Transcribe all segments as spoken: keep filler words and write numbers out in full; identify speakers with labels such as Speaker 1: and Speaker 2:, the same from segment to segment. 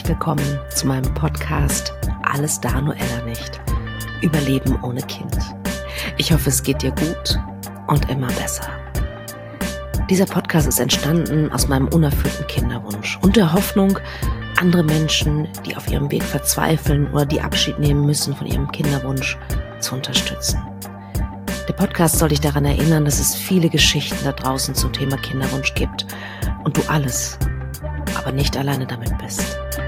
Speaker 1: willkommen zu meinem Podcast Alles da, nur Ella nicht. Überleben ohne Kind. Ich hoffe, es geht dir gut und immer besser. Dieser Podcast ist entstanden aus meinem unerfüllten Kinderwunsch und der Hoffnung, andere Menschen, die auf ihrem Weg verzweifeln oder die Abschied nehmen müssen von ihrem Kinderwunsch, zu unterstützen. Der Podcast soll dich daran erinnern, dass es viele Geschichten da draußen zum Thema Kinderwunsch gibt und du alles, aber nicht alleine damit bist.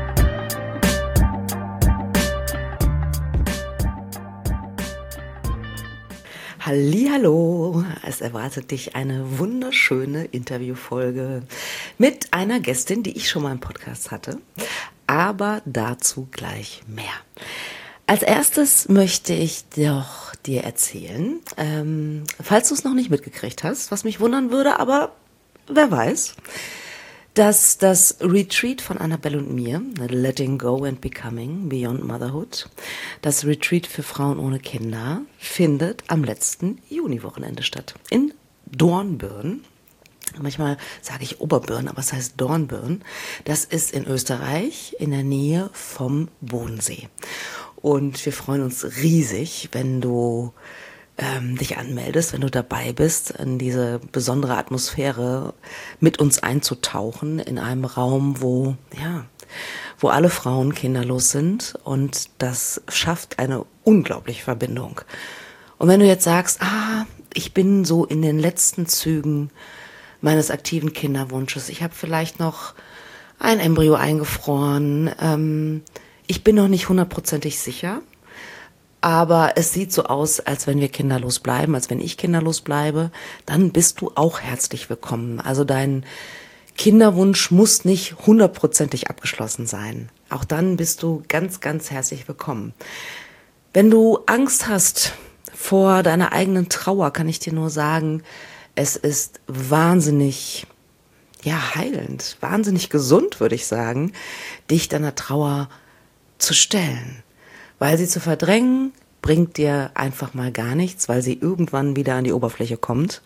Speaker 1: Hallihallo, es erwartet dich eine wunderschöne Interviewfolge mit einer Gästin, die ich schon mal im Podcast hatte, aber dazu gleich mehr. Als erstes möchte ich doch dir erzählen, ähm, falls du es noch nicht mitgekriegt hast, was mich wundern würde, aber wer weiß, dass das Retreat von Annabelle und mir, Letting Go and Becoming Beyond Motherhood, das Retreat für Frauen ohne Kinder, findet am letzten Juniwochenende statt. In Dornbirn. Manchmal sage ich Oberbirn, aber es heißt Dornbirn. Das ist in Österreich in der Nähe vom Bodensee. Und wir freuen uns riesig, wenn du ähm, dich anmeldest, wenn du dabei bist, in diese besondere Atmosphäre mit uns einzutauchen, in einem Raum, wo, ja, wo alle Frauen kinderlos sind, und das schafft eine unglaubliche Verbindung. Und wenn du jetzt sagst, ah, ich bin so in den letzten Zügen meines aktiven Kinderwunsches, ich habe vielleicht noch ein Embryo eingefroren, ähm, ich bin noch nicht hundertprozentig sicher, aber es sieht so aus, als wenn wir kinderlos bleiben, als wenn ich kinderlos bleibe, dann bist du auch herzlich willkommen. Also dein Kinderwunsch muss nicht hundertprozentig abgeschlossen sein. Auch dann bist du ganz, ganz herzlich willkommen. Wenn du Angst hast vor deiner eigenen Trauer, kann ich dir nur sagen, es ist wahnsinnig, ja, heilend, wahnsinnig gesund, würde ich sagen, dich deiner Trauer zu stellen. Weil sie zu verdrängen, bringt dir einfach mal gar nichts, weil sie irgendwann wieder an die Oberfläche kommt.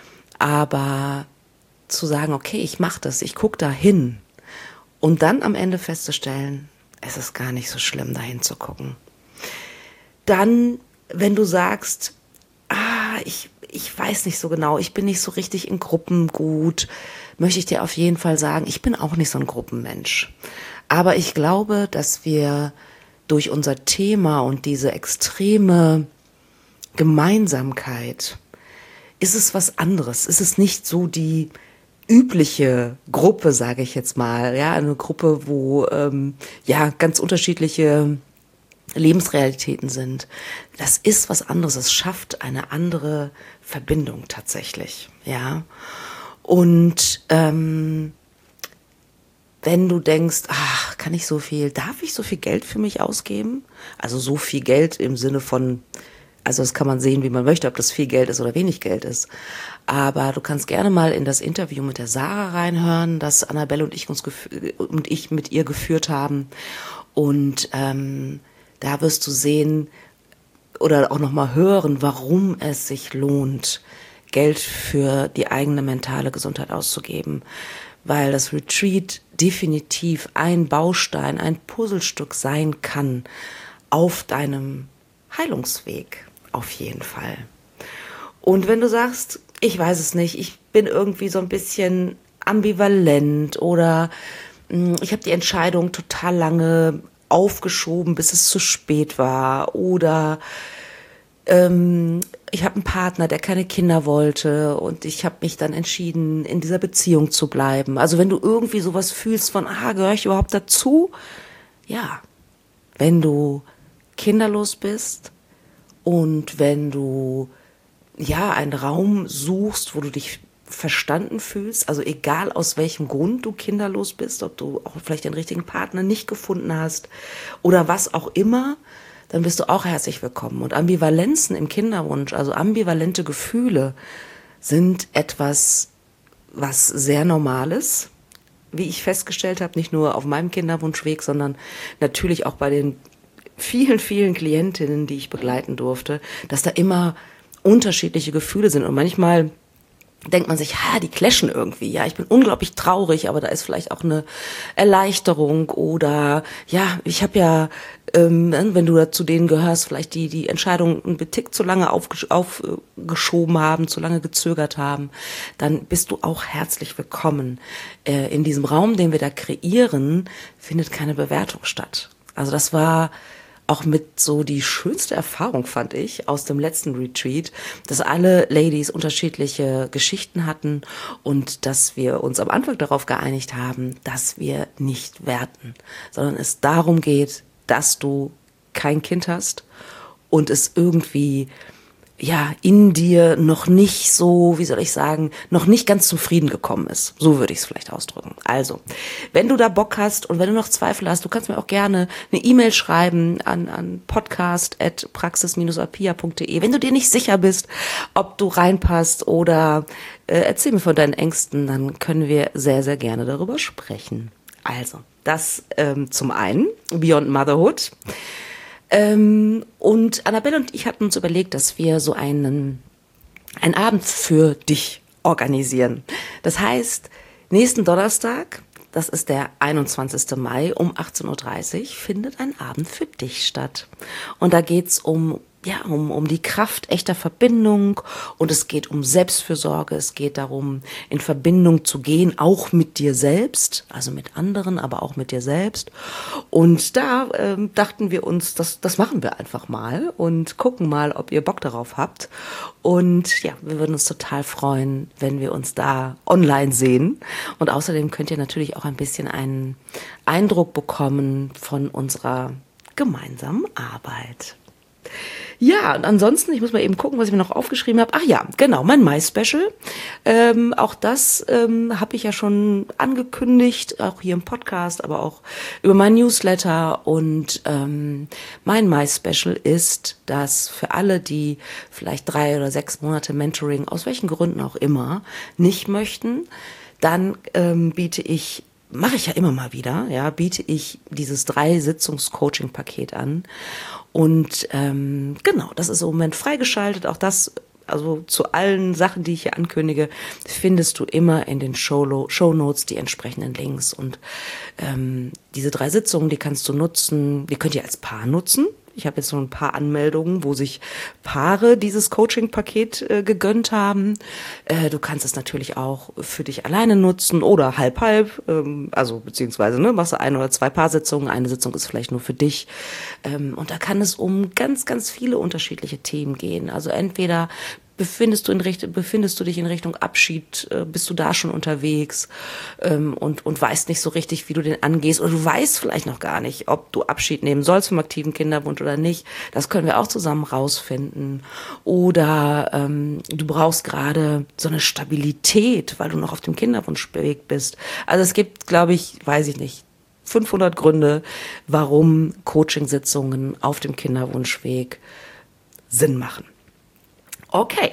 Speaker 1: Aber zu sagen, okay, ich mache das, ich gucke da hin, und dann am Ende festzustellen, es ist gar nicht so schlimm, da hinzugucken. Dann, wenn du sagst, ah, ich, ich weiß nicht so genau, ich bin nicht so richtig in Gruppen gut, möchte ich dir auf jeden Fall sagen, ich bin auch nicht so ein Gruppenmensch. Aber ich glaube, dass wir durch unser Thema und diese extreme Gemeinsamkeit, ist es was anderes. Ist es nicht so die übliche Gruppe, sage ich jetzt mal, ja, eine Gruppe, wo ähm, ja ganz unterschiedliche Lebensrealitäten sind. Das ist was anderes. Es schafft eine andere Verbindung tatsächlich, ja. Und ähm, wenn du denkst, ach, kann ich so viel, darf ich so viel Geld für mich ausgeben? Also so viel Geld im Sinne von, also das kann man sehen, wie man möchte, ob das viel Geld ist oder wenig Geld ist. Aber du kannst gerne mal in das Interview mit der Sarah reinhören, das Annabelle und ich uns gef- und ich mit ihr geführt haben. Und ähm, da wirst du sehen oder auch nochmal hören, warum es sich lohnt, Geld für die eigene mentale Gesundheit auszugeben. Weil das Retreat definitiv ein Baustein, ein Puzzlestück sein kann auf deinem Heilungsweg, auf jeden Fall. Und wenn du sagst, ich weiß es nicht, ich bin irgendwie so ein bisschen ambivalent oder mh, ich habe die Entscheidung total lange aufgeschoben, bis es zu spät war, oder ähm, ich habe einen Partner, der keine Kinder wollte, und ich habe mich dann entschieden, in dieser Beziehung zu bleiben. Also wenn du irgendwie sowas fühlst von, ah, gehöre ich überhaupt dazu? Ja, wenn du kinderlos bist und wenn du ja einen Raum suchst, wo du dich verstanden fühlst, also egal aus welchem Grund du kinderlos bist, ob du auch vielleicht den richtigen Partner nicht gefunden hast oder was auch immer, dann bist du auch herzlich willkommen. Und Ambivalenzen im Kinderwunsch, also ambivalente Gefühle, sind etwas, was sehr Normales, wie ich festgestellt habe, nicht nur auf meinem Kinderwunschweg, sondern natürlich auch bei den vielen, vielen Klientinnen, die ich begleiten durfte, dass da immer unterschiedliche Gefühle sind. Und manchmal denkt man sich, ha, die clashen irgendwie, ja, ich bin unglaublich traurig, aber da ist vielleicht auch eine Erleichterung oder, ja, ich habe ja, ähm, wenn du da zu denen gehörst, vielleicht die die Entscheidung einen Tick zu lange aufgesch- aufgeschoben haben, zu lange gezögert haben, dann bist du auch herzlich willkommen. Äh, in diesem Raum, den wir da kreieren, findet keine Bewertung statt. Also das war auch mit so die schönste Erfahrung, fand ich, aus dem letzten Retreat, dass alle Ladies unterschiedliche Geschichten hatten und dass wir uns am Anfang darauf geeinigt haben, dass wir nicht werten, sondern es darum geht, dass du kein Kind hast und es irgendwie ja in dir noch nicht so, wie soll ich sagen, noch nicht ganz zum Frieden gekommen ist. So würde ich es vielleicht ausdrücken. Also, wenn du da Bock hast und wenn du noch Zweifel hast, du kannst mir auch gerne eine E-Mail schreiben an, an podcast at praxis dash apia punkt de. Wenn du dir nicht sicher bist, ob du reinpasst oder äh, erzähl mir von deinen Ängsten, dann können wir sehr, sehr gerne darüber sprechen. Also, das ähm, zum einen, Beyond Motherhood. Ähm, und Annabelle und ich hatten uns überlegt, dass wir so einen, einen Abend für dich organisieren. Das heißt, nächsten Donnerstag, das ist der einundzwanzigsten Mai um achtzehn Uhr dreißig, findet ein Abend für dich statt. Und da geht's um ja, um, um die Kraft echter Verbindung und es geht um Selbstfürsorge, es geht darum, in Verbindung zu gehen, auch mit dir selbst, also mit anderen, aber auch mit dir selbst. Und da ähm, dachten wir uns, das, das machen wir einfach mal und gucken mal, ob ihr Bock darauf habt. Und ja, wir würden uns total freuen, wenn wir uns da online sehen. Und außerdem könnt ihr natürlich auch ein bisschen einen Eindruck bekommen von unserer gemeinsamen Arbeit. Ja, und ansonsten, ich muss mal eben gucken, was ich mir noch aufgeschrieben habe. Ach ja, genau, mein Mai-Special. Ähm, auch das ähm, habe ich ja schon angekündigt, auch hier im Podcast, aber auch über mein Newsletter. Und ähm, mein Mai-Special ist, dass für alle, die vielleicht drei oder sechs Monate Mentoring, aus welchen Gründen auch immer, nicht möchten, dann ähm, biete ich mache ich ja immer mal wieder, ja, biete ich dieses Drei-Sitzungs-Coaching-Paket an. Und ähm, genau, das ist im Moment freigeschaltet. Auch das, also zu allen Sachen, die ich hier ankündige, findest du immer in den Show- Shownotes die entsprechenden Links. Und ähm, diese drei Sitzungen, die kannst du nutzen, die könnt ihr als Paar nutzen. Ich habe jetzt so ein paar Anmeldungen, wo sich Paare dieses Coaching-Paket äh, gegönnt haben. Äh, du kannst es natürlich auch für dich alleine nutzen oder halb-halb. Ähm, also beziehungsweise ne, machst du ein oder zwei Paarsitzungen. Eine Sitzung ist vielleicht nur für dich. Ähm, und da kann es um ganz, ganz viele unterschiedliche Themen gehen. Also entweder Befindest du, in Richt- befindest du dich in Richtung Abschied, äh, bist du da schon unterwegs ähm, und, und weißt nicht so richtig, wie du den angehst oder du weißt vielleicht noch gar nicht, ob du Abschied nehmen sollst vom aktiven Kinderwunsch oder nicht. Das können wir auch zusammen rausfinden. Oder ähm, du brauchst gerade so eine Stabilität, weil du noch auf dem Kinderwunschweg bist. Also es gibt, glaube ich, weiß ich nicht, fünfhundert Gründe, warum Coachingsitzungen auf dem Kinderwunschweg Sinn machen. Okay,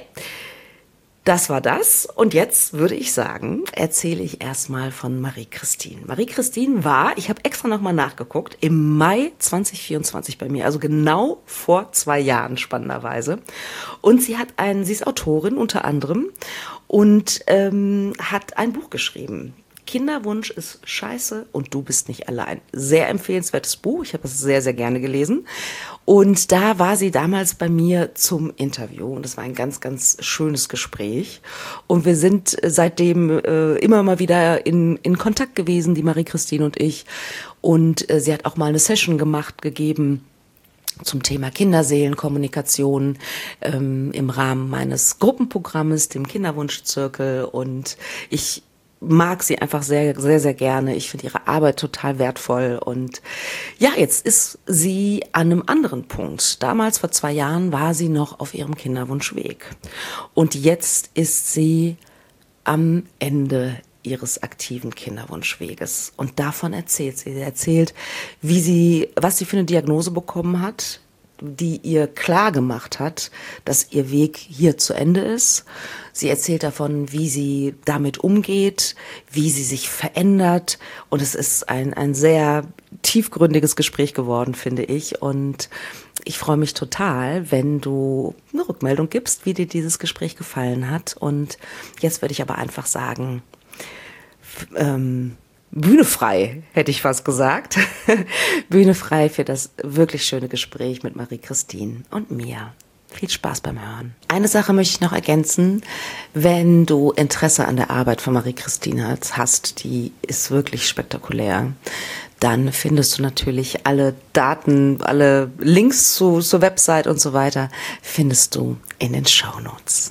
Speaker 1: das war das. Und jetzt würde ich sagen, erzähle ich erstmal von Marie-Christine. Marie-Christine war, ich habe extra nochmal nachgeguckt, im Mai zwanzig vierundzwanzig bei mir, also genau vor zwei Jahren spannenderweise. Und sie hat einen, sie ist Autorin unter anderem und ähm, hat ein Buch geschrieben. Kinderwunsch ist scheiße und du bist nicht allein. Sehr empfehlenswertes Buch. Ich habe es sehr, sehr gerne gelesen. Und da war sie damals bei mir zum Interview. Und das war ein ganz, ganz schönes Gespräch. Und wir sind seitdem äh, immer mal wieder in, in Kontakt gewesen, die Marie-Christine und ich. Und äh, sie hat auch mal eine Session gemacht, gegeben zum Thema Kinderseelenkommunikation ähm, im Rahmen meines Gruppenprogrammes, dem Kinderwunschzirkel. Und ich mag sie einfach sehr, sehr, sehr gerne. Ich finde ihre Arbeit total wertvoll. Und ja, jetzt ist sie an einem anderen Punkt. Damals, vor zwei Jahren, war sie noch auf ihrem Kinderwunschweg. Und jetzt ist sie am Ende ihres aktiven Kinderwunschweges. Und davon erzählt sie. Sie erzählt, wie sie, was sie für eine Diagnose bekommen hat, die ihr klar gemacht hat, dass ihr Weg hier zu Ende ist. Sie erzählt davon, wie sie damit umgeht, wie sie sich verändert. Und es ist ein, ein sehr tiefgründiges Gespräch geworden, finde ich. Und ich freue mich total, wenn du eine Rückmeldung gibst, wie dir dieses Gespräch gefallen hat. Und jetzt würde ich aber einfach sagen, ähm, Bühne frei, hätte ich fast gesagt. Bühne frei für das wirklich schöne Gespräch mit Marie-Christine und mir. Viel Spaß beim Hören. Eine Sache möchte ich noch ergänzen. Wenn du Interesse an der Arbeit von Marie-Christine hast, die ist wirklich spektakulär, dann findest du natürlich alle Daten, alle Links zu, zur Website und so weiter, findest du in den Shownotes.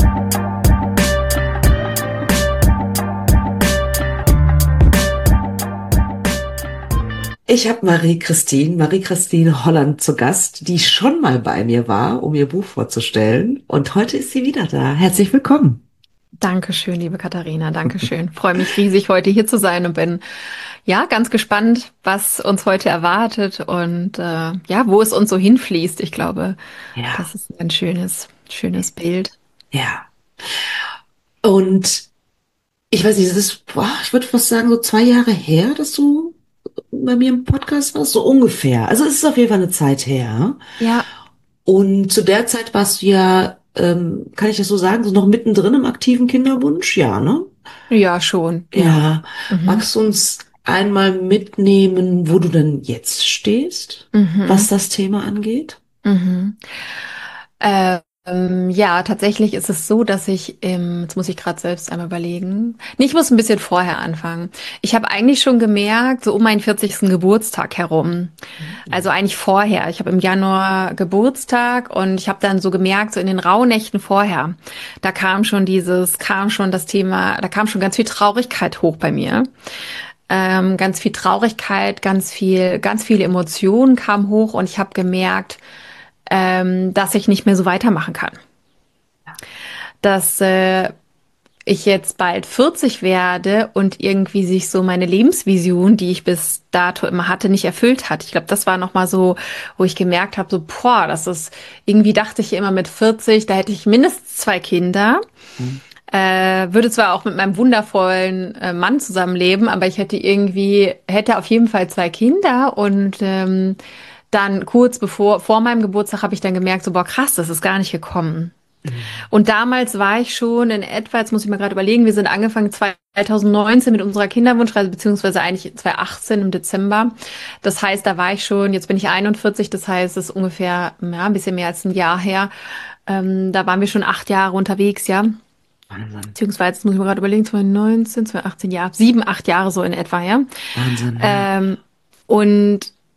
Speaker 1: Ich habe Marie-Christine, Marie-Christine Holland zu Gast, die schon mal bei mir war, um ihr Buch vorzustellen. Und heute ist sie wieder da. Herzlich willkommen.
Speaker 2: Dankeschön, liebe Katharina, Dankeschön. Freue mich riesig, heute hier zu sein und bin ja ganz gespannt, was uns heute erwartet und äh, ja, wo es uns so hinfließt. Ich glaube,
Speaker 1: Ja,
Speaker 2: das ist ein schönes, schönes Bild.
Speaker 1: ja. Und ich weiß nicht, es ist, boah, ich würde fast sagen, so zwei Jahre her, dass du bei mir im Podcast warst, so ungefähr. Also es ist auf jeden Fall eine Zeit her.
Speaker 2: Ja,
Speaker 1: Und zu der Zeit warst du ja, ähm, kann ich das so sagen, so noch mittendrin im aktiven Kinderwunsch? Ja, ne?
Speaker 2: ja, schon, ja.
Speaker 1: Ja.
Speaker 2: Mhm.
Speaker 1: Magst du uns einmal mitnehmen, wo du denn jetzt stehst, was
Speaker 2: Mhm.
Speaker 1: das Thema angeht?
Speaker 2: Mhm. Ähm, ja, tatsächlich ist es so, dass ich, ähm, jetzt muss ich gerade selbst einmal überlegen. Nee, ich muss ein bisschen vorher anfangen. Ich habe eigentlich schon gemerkt, so um meinen vierzigsten Geburtstag herum. Also eigentlich vorher. Ich habe im Januar Geburtstag und ich habe dann so gemerkt, so in den Rauhnächten vorher, da kam schon dieses, kam schon das Thema, da kam schon ganz viel Traurigkeit hoch bei mir. Ähm, ganz viel Traurigkeit, ganz viel, ganz viele Emotionen kamen hoch und ich habe gemerkt, ähm, dass ich nicht mehr so weitermachen kann. Dass äh, ich jetzt bald vierzig werde und irgendwie sich so meine Lebensvision, die ich bis dato immer hatte, nicht erfüllt hat. Ich glaube, das war noch mal so, wo ich gemerkt habe, so, boah, das ist, irgendwie dachte ich immer mit vierzig, da hätte ich mindestens zwei Kinder.
Speaker 1: Mhm.
Speaker 2: Äh, würde zwar auch mit meinem wundervollen äh, Mann zusammenleben, aber ich hätte irgendwie, hätte auf jeden Fall zwei Kinder und ähm, dann kurz bevor, vor meinem Geburtstag habe ich dann gemerkt, so, boah, krass, das ist gar nicht gekommen.
Speaker 1: Mhm.
Speaker 2: Und damals war ich schon in etwa, jetzt muss ich mal gerade überlegen, wir sind angefangen zwanzig neunzehn mit unserer Kinderwunschreise, beziehungsweise eigentlich zwanzig achtzehn im Dezember. Das heißt, da war ich schon, jetzt bin ich einundvierzig, das heißt, es ist ungefähr, ja, ein bisschen mehr als ein Jahr her. Ähm, da waren wir schon acht Jahre unterwegs, ja.
Speaker 1: Wahnsinn.
Speaker 2: Beziehungsweise, jetzt muss ich mir gerade überlegen, zwanzig neunzehn, zwanzig achtzehn, ja, sieben, acht Jahre so in etwa, ja.
Speaker 1: Wahnsinn, ja.
Speaker 2: Ähm, und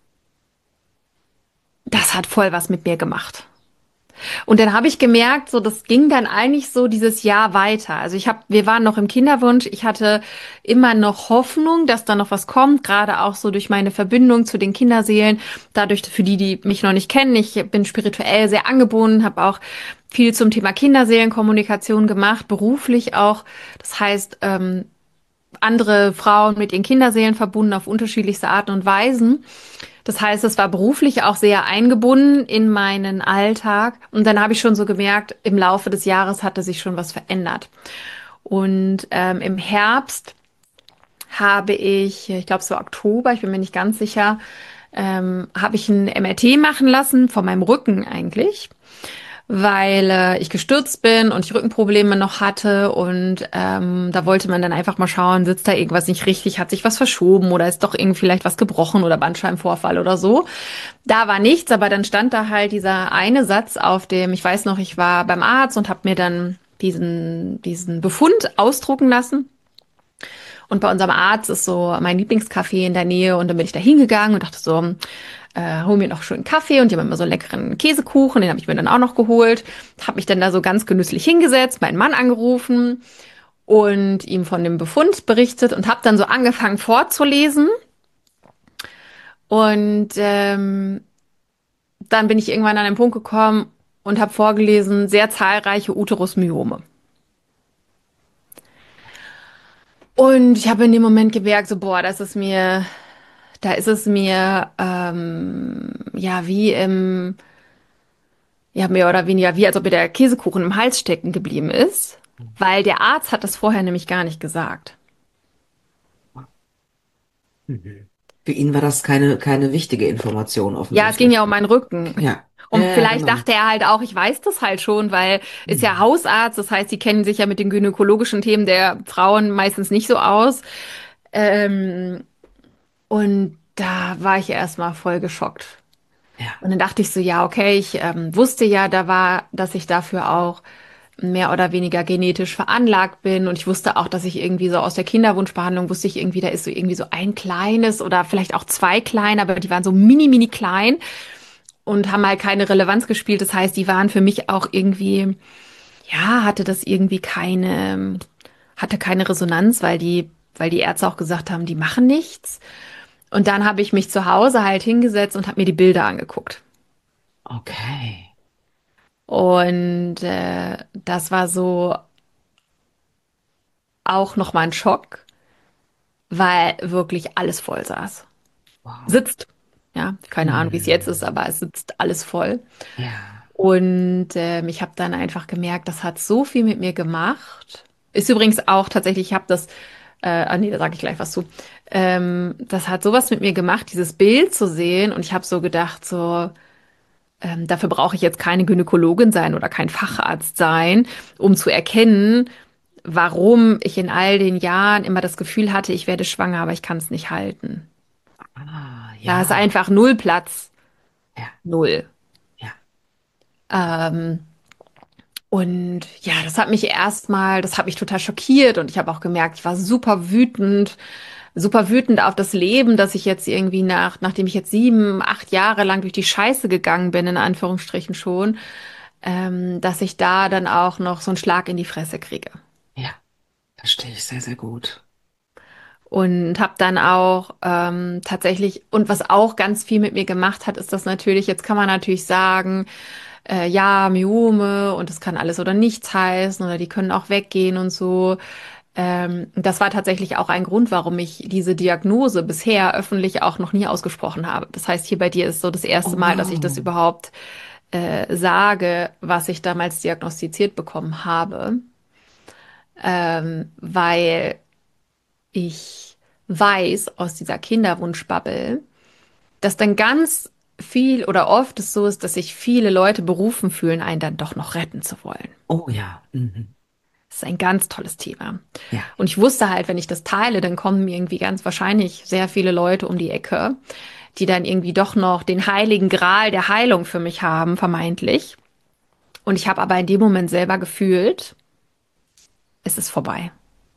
Speaker 2: das hat voll was mit mir gemacht. Und dann habe ich gemerkt, so das ging dann eigentlich so dieses Jahr weiter. Also ich habe, wir waren noch im Kinderwunsch. Ich hatte immer noch Hoffnung, dass da noch was kommt, gerade auch so durch meine Verbindung zu den Kinderseelen. Dadurch, für die, die mich noch nicht kennen, ich bin spirituell sehr angebunden, habe auch viel zum Thema Kinderseelenkommunikation gemacht, beruflich auch. Das heißt, ähm, andere Frauen mit ihren Kinderseelen verbunden auf unterschiedlichste Arten und Weisen. Das heißt, es war beruflich auch sehr eingebunden in meinen Alltag. Und dann habe ich schon so gemerkt, im Laufe des Jahres hatte sich schon was verändert. Und ähm, im Herbst habe ich, ich glaube es war Oktober, ich bin mir nicht ganz sicher, ähm, habe ich ein M R T machen lassen von meinem Rücken eigentlich, weil äh, ich gestürzt bin und ich Rückenprobleme noch hatte und ähm, da wollte man dann einfach mal schauen, sitzt da irgendwas nicht richtig, hat sich was verschoben oder ist doch irgendwie vielleicht was gebrochen oder Bandscheibenvorfall oder so. Da war nichts, aber dann stand da halt dieser eine Satz auf dem, ich weiß noch, ich war beim Arzt und habe mir dann diesen, diesen Befund ausdrucken lassen. Und bei unserem Arzt ist so mein Lieblingscafé in der Nähe und dann bin ich da hingegangen und dachte so, äh, hol mir noch schön Kaffee und die haben immer so einen leckeren Käsekuchen, den habe ich mir dann auch noch geholt. Habe mich dann da so ganz genüsslich hingesetzt, meinen Mann angerufen und ihm von dem Befund berichtet und habe dann so angefangen vorzulesen. Und ähm, dann bin ich irgendwann an den Punkt gekommen und habe vorgelesen, sehr zahlreiche Uterusmyome. Und ich habe in dem Moment gemerkt, so, boah, das ist mir, da ist es mir, ähm, ja, wie im, ja, mehr oder weniger wie, als ob mir der Käsekuchen im Hals stecken geblieben ist, weil der Arzt hat das vorher nämlich gar nicht gesagt.
Speaker 1: Mhm. Für ihn war das keine, keine wichtige Information
Speaker 2: Ja, es ging
Speaker 1: offensichtlich.
Speaker 2: ja um meinen Rücken.
Speaker 1: Ja, ja,
Speaker 2: Und
Speaker 1: ja,
Speaker 2: vielleicht
Speaker 1: genau.
Speaker 2: dachte er halt auch, ich weiß das halt schon, weil ist ja
Speaker 1: Mhm.
Speaker 2: Hausarzt, das heißt, die kennen sich ja mit den gynäkologischen Themen der Frauen meistens nicht so aus. Ähm, und da war ich erstmal voll geschockt.
Speaker 1: Ja.
Speaker 2: Und dann dachte ich so, ja, okay, ich ähm, wusste ja, da war, dass ich dafür auch mehr oder weniger genetisch veranlagt bin. Und ich wusste auch, dass ich irgendwie so aus der Kinderwunschbehandlung wusste ich irgendwie, da ist so irgendwie so ein kleines oder vielleicht auch zwei kleine, aber die waren so mini, mini klein und haben halt keine Relevanz gespielt. Das heißt, die waren für mich auch irgendwie, ja, hatte das irgendwie keine, hatte keine Resonanz, weil die, weil die Ärzte auch gesagt haben, die machen nichts. Und dann habe ich mich zu Hause halt hingesetzt und habe mir die Bilder angeguckt.
Speaker 1: Okay.
Speaker 2: Und äh, das war so auch nochmal ein Schock, weil wirklich alles voll saß.
Speaker 1: Wow.
Speaker 2: Sitzt. Ja, keine Ahnung, wie es jetzt ist,
Speaker 1: Mhm.
Speaker 2: aber es sitzt alles voll.
Speaker 1: Ja.
Speaker 2: Und ähm, ich habe dann einfach gemerkt, das hat so viel mit mir gemacht. Ist übrigens auch tatsächlich, ich habe das, äh, ah nee, da sage ich gleich was zu. Ähm, das hat sowas mit mir gemacht, dieses Bild zu sehen. Und ich habe so gedacht, so, ähm, dafür brauche ich jetzt keine Gynäkologin sein oder kein Facharzt sein, um zu erkennen, warum ich in all den Jahren immer das Gefühl hatte, ich werde schwanger, aber ich kann es nicht halten.
Speaker 1: Ah,
Speaker 2: Da ist
Speaker 1: ja.
Speaker 2: einfach null Platz.
Speaker 1: Ja.
Speaker 2: Null.
Speaker 1: Ja.
Speaker 2: Ähm, und ja, das hat mich erstmal, das hat mich total schockiert und ich habe auch gemerkt, ich war super wütend, super wütend auf das Leben, dass ich jetzt irgendwie nach, nachdem ich jetzt sieben, acht Jahre lang durch die Scheiße gegangen bin, in Anführungsstrichen schon, ähm, dass ich da dann auch noch so einen Schlag in die Fresse kriege.
Speaker 1: Ja. Verstehe ich sehr, sehr gut.
Speaker 2: Und habe dann auch ähm, tatsächlich, und was auch ganz viel mit mir gemacht hat, ist das natürlich, jetzt kann man natürlich sagen, äh, ja, Myome und das kann alles oder nichts heißen oder die können auch weggehen und so. Ähm, das war tatsächlich auch ein Grund, warum ich diese Diagnose bisher öffentlich auch noch nie ausgesprochen habe. Das heißt, hier bei dir ist so das
Speaker 1: Oh,
Speaker 2: erste Mal, dass ich das
Speaker 1: wow.
Speaker 2: überhaupt äh, sage, was ich damals diagnostiziert bekommen habe, ähm, weil ich weiß aus dieser Kinderwunschbubble, dass dann ganz viel oder oft es so ist, dass sich viele Leute berufen fühlen, einen dann doch noch retten zu wollen.
Speaker 1: Oh, ja. Mhm.
Speaker 2: Das ist ein ganz tolles Thema.
Speaker 1: Ja.
Speaker 2: Und ich wusste halt, wenn ich das teile, dann kommen mir irgendwie ganz wahrscheinlich sehr viele Leute um die Ecke, die dann irgendwie doch noch den heiligen Gral der Heilung für mich haben, vermeintlich. Und ich habe aber in dem Moment selber gefühlt, es ist vorbei.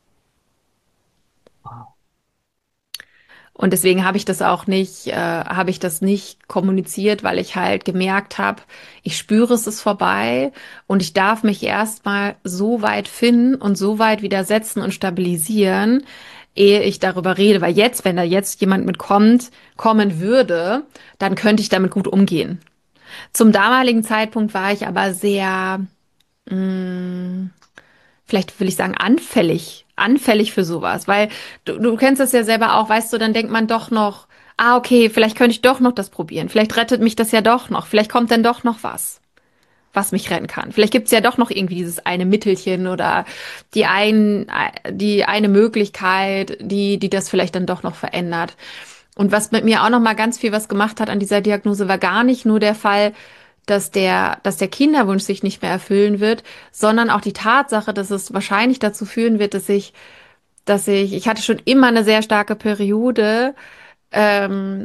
Speaker 1: Wow.
Speaker 2: Und deswegen habe ich das auch nicht, äh, habe ich das nicht kommuniziert, weil ich halt gemerkt habe, ich spüre, es ist vorbei und ich darf mich erstmal so weit finden und so weit widersetzen und stabilisieren, ehe ich darüber rede. Weil jetzt, wenn da jetzt jemand mitkommt, kommen würde, dann könnte ich damit gut umgehen. Zum damaligen Zeitpunkt war ich aber sehr, mh, vielleicht will ich sagen, anfällig, anfällig für sowas, weil du, du kennst das ja selber auch, weißt du, dann denkt man doch noch, ah, okay, vielleicht könnte ich doch noch das probieren, vielleicht rettet mich das ja doch noch, vielleicht kommt dann doch noch was, was mich retten kann. Vielleicht gibt's ja doch noch irgendwie dieses eine Mittelchen oder die ein, die eine Möglichkeit, die, die das vielleicht dann doch noch verändert. Und was mit mir auch noch mal ganz viel was gemacht hat an dieser Diagnose, war gar nicht nur der Fall, dass der, dass der Kinderwunsch sich nicht mehr erfüllen wird, sondern auch die Tatsache, dass es wahrscheinlich dazu führen wird, dass ich, dass ich, ich hatte schon immer eine sehr starke Periode, ähm,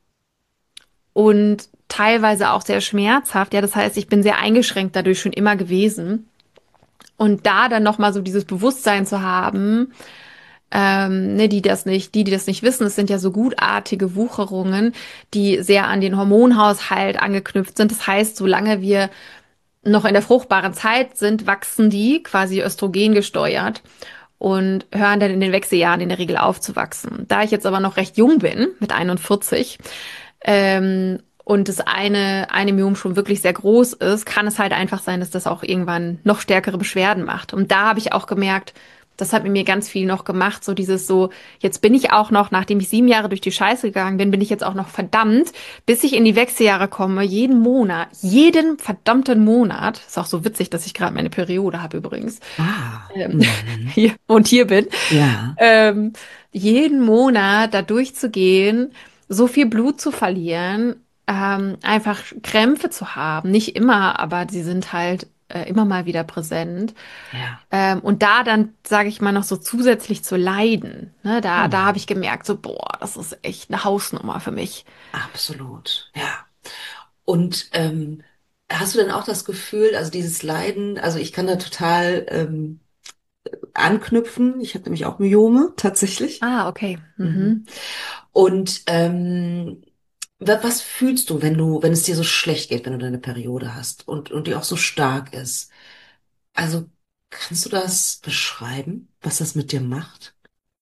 Speaker 2: und teilweise auch sehr schmerzhaft. Ja, das heißt, ich bin sehr eingeschränkt dadurch schon immer gewesen. Und da dann noch mal so dieses Bewusstsein zu haben, ähm, ne, die das nicht, die, die das nicht wissen, es sind ja so gutartige Wucherungen, die sehr an den Hormonhaushalt angeknüpft sind. Das heißt, solange wir noch in der fruchtbaren Zeit sind, wachsen die quasi östrogen gesteuert und hören dann in den Wechseljahren in der Regel auf zu wachsen. Da ich jetzt aber noch recht jung bin, mit einundvierzig, ähm, und das eine, eine Myom schon wirklich sehr groß ist, kann es halt einfach sein, dass das auch irgendwann noch stärkere Beschwerden macht. Und da habe ich auch gemerkt, Das hat mit mir ganz viel noch gemacht, so dieses so, jetzt bin ich auch noch, nachdem ich sieben Jahre durch die Scheiße gegangen bin, bin ich jetzt auch noch verdammt, bis ich in die Wechseljahre komme, jeden Monat, jeden verdammten Monat, ist auch so witzig, dass ich gerade meine Periode habe übrigens,
Speaker 1: Ah,
Speaker 2: ähm,
Speaker 1: mhm.
Speaker 2: hier, und hier bin,
Speaker 1: Ja,
Speaker 2: ähm, jeden Monat da durchzugehen, so viel Blut zu verlieren, ähm, einfach Krämpfe zu haben, nicht immer, aber sie sind halt äh, immer mal wieder präsent.
Speaker 1: ja.
Speaker 2: Ähm, und da dann, sage ich mal, noch so zusätzlich zu leiden, ne, da, da habe
Speaker 1: Mhm.
Speaker 2: ich gemerkt, so, boah, das ist echt eine Hausnummer für mich.
Speaker 1: Absolut, ja. Und ähm, hast du denn auch das Gefühl, also dieses Leiden, also ich kann da total ähm, anknüpfen. Ich habe nämlich auch Myome tatsächlich.
Speaker 2: Ah, okay.
Speaker 1: Mhm.
Speaker 2: Mhm.
Speaker 1: Und ähm, wa- was fühlst du, wenn du, wenn es dir so schlecht geht, wenn du deine Periode hast und und die auch so stark ist? Also kannst du das beschreiben, was das mit dir macht?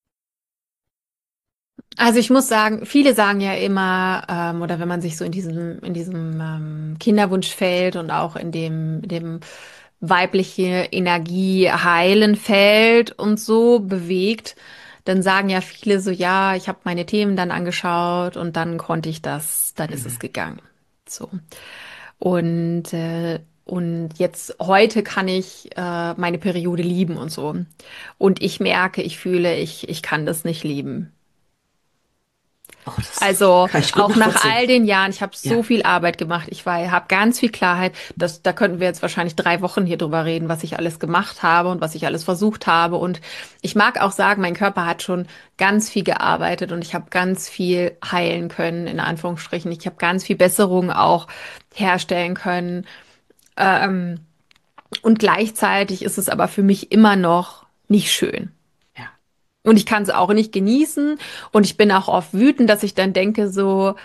Speaker 2: Also ich muss sagen, viele sagen ja immer, ähm, oder wenn man sich so in diesem, in diesem ähm, Kinderwunschfeld und auch in dem, dem weibliche Energie heilen Feld und so bewegt, dann sagen ja viele so, ja, ich habe meine Themen dann angeschaut und dann konnte ich das, dann ist es
Speaker 1: Mhm.
Speaker 2: gegangen. So. Und, äh, und jetzt heute kann ich äh, meine Periode lieben und so. Und ich merke, ich fühle, ich, ich kann das nicht lieben.
Speaker 1: Oh, das
Speaker 2: Also
Speaker 1: kann ich gut
Speaker 2: auch nach
Speaker 1: nachvollziehen.
Speaker 2: all den Jahren, ich habe so
Speaker 1: Ja.
Speaker 2: viel Arbeit gemacht. Ich war, habe ganz viel Klarheit. Das, da könnten wir jetzt wahrscheinlich drei Wochen hier drüber reden, was ich alles gemacht habe und was ich alles versucht habe. Und ich mag auch sagen, mein Körper hat schon ganz viel gearbeitet und ich habe ganz viel heilen können, in Anführungsstrichen. Ich habe ganz viel Besserung auch herstellen können. Ähm, und gleichzeitig ist es aber für mich immer noch nicht schön.
Speaker 1: Ja.
Speaker 2: Und ich kann es auch nicht genießen. Und ich bin auch oft wütend, dass ich dann denke so,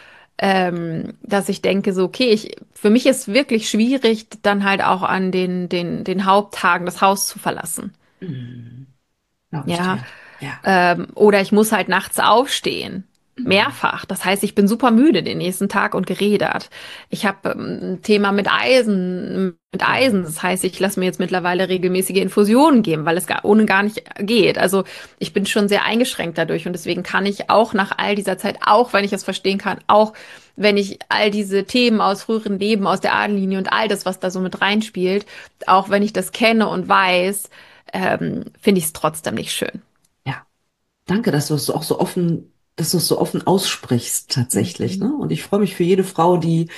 Speaker 2: ähm, dass ich denke so, okay, ich, für mich ist wirklich schwierig, dann halt auch an den, den, den Haupttagen das Haus zu verlassen.
Speaker 1: Mhm. Glaube ich
Speaker 2: Ja,
Speaker 1: dir. Ja.
Speaker 2: ähm, oder ich muss halt nachts aufstehen.
Speaker 1: Mhm.
Speaker 2: Mehrfach. Das heißt, ich bin super müde den nächsten Tag und gerädert. Ich habe ähm, ein Thema mit Eisen, mit Eisen.
Speaker 1: Mhm.
Speaker 2: Das heißt, ich lasse mir jetzt mittlerweile regelmäßige Infusionen geben, weil es gar, ohne gar nicht geht. Also ich bin schon sehr eingeschränkt dadurch und deswegen kann ich auch nach all dieser Zeit, auch wenn ich es verstehen kann, auch wenn ich all diese Themen aus früheren Leben, aus der Ahnenlinie und all das, was da so mit reinspielt, auch wenn ich das kenne und weiß, ähm, finde ich es trotzdem nicht schön.
Speaker 1: Ja. Danke, dass du es so auch so offen, dass du es so offen aussprichst tatsächlich,
Speaker 2: Mhm.
Speaker 1: ne? Und ich freue mich für jede Frau, die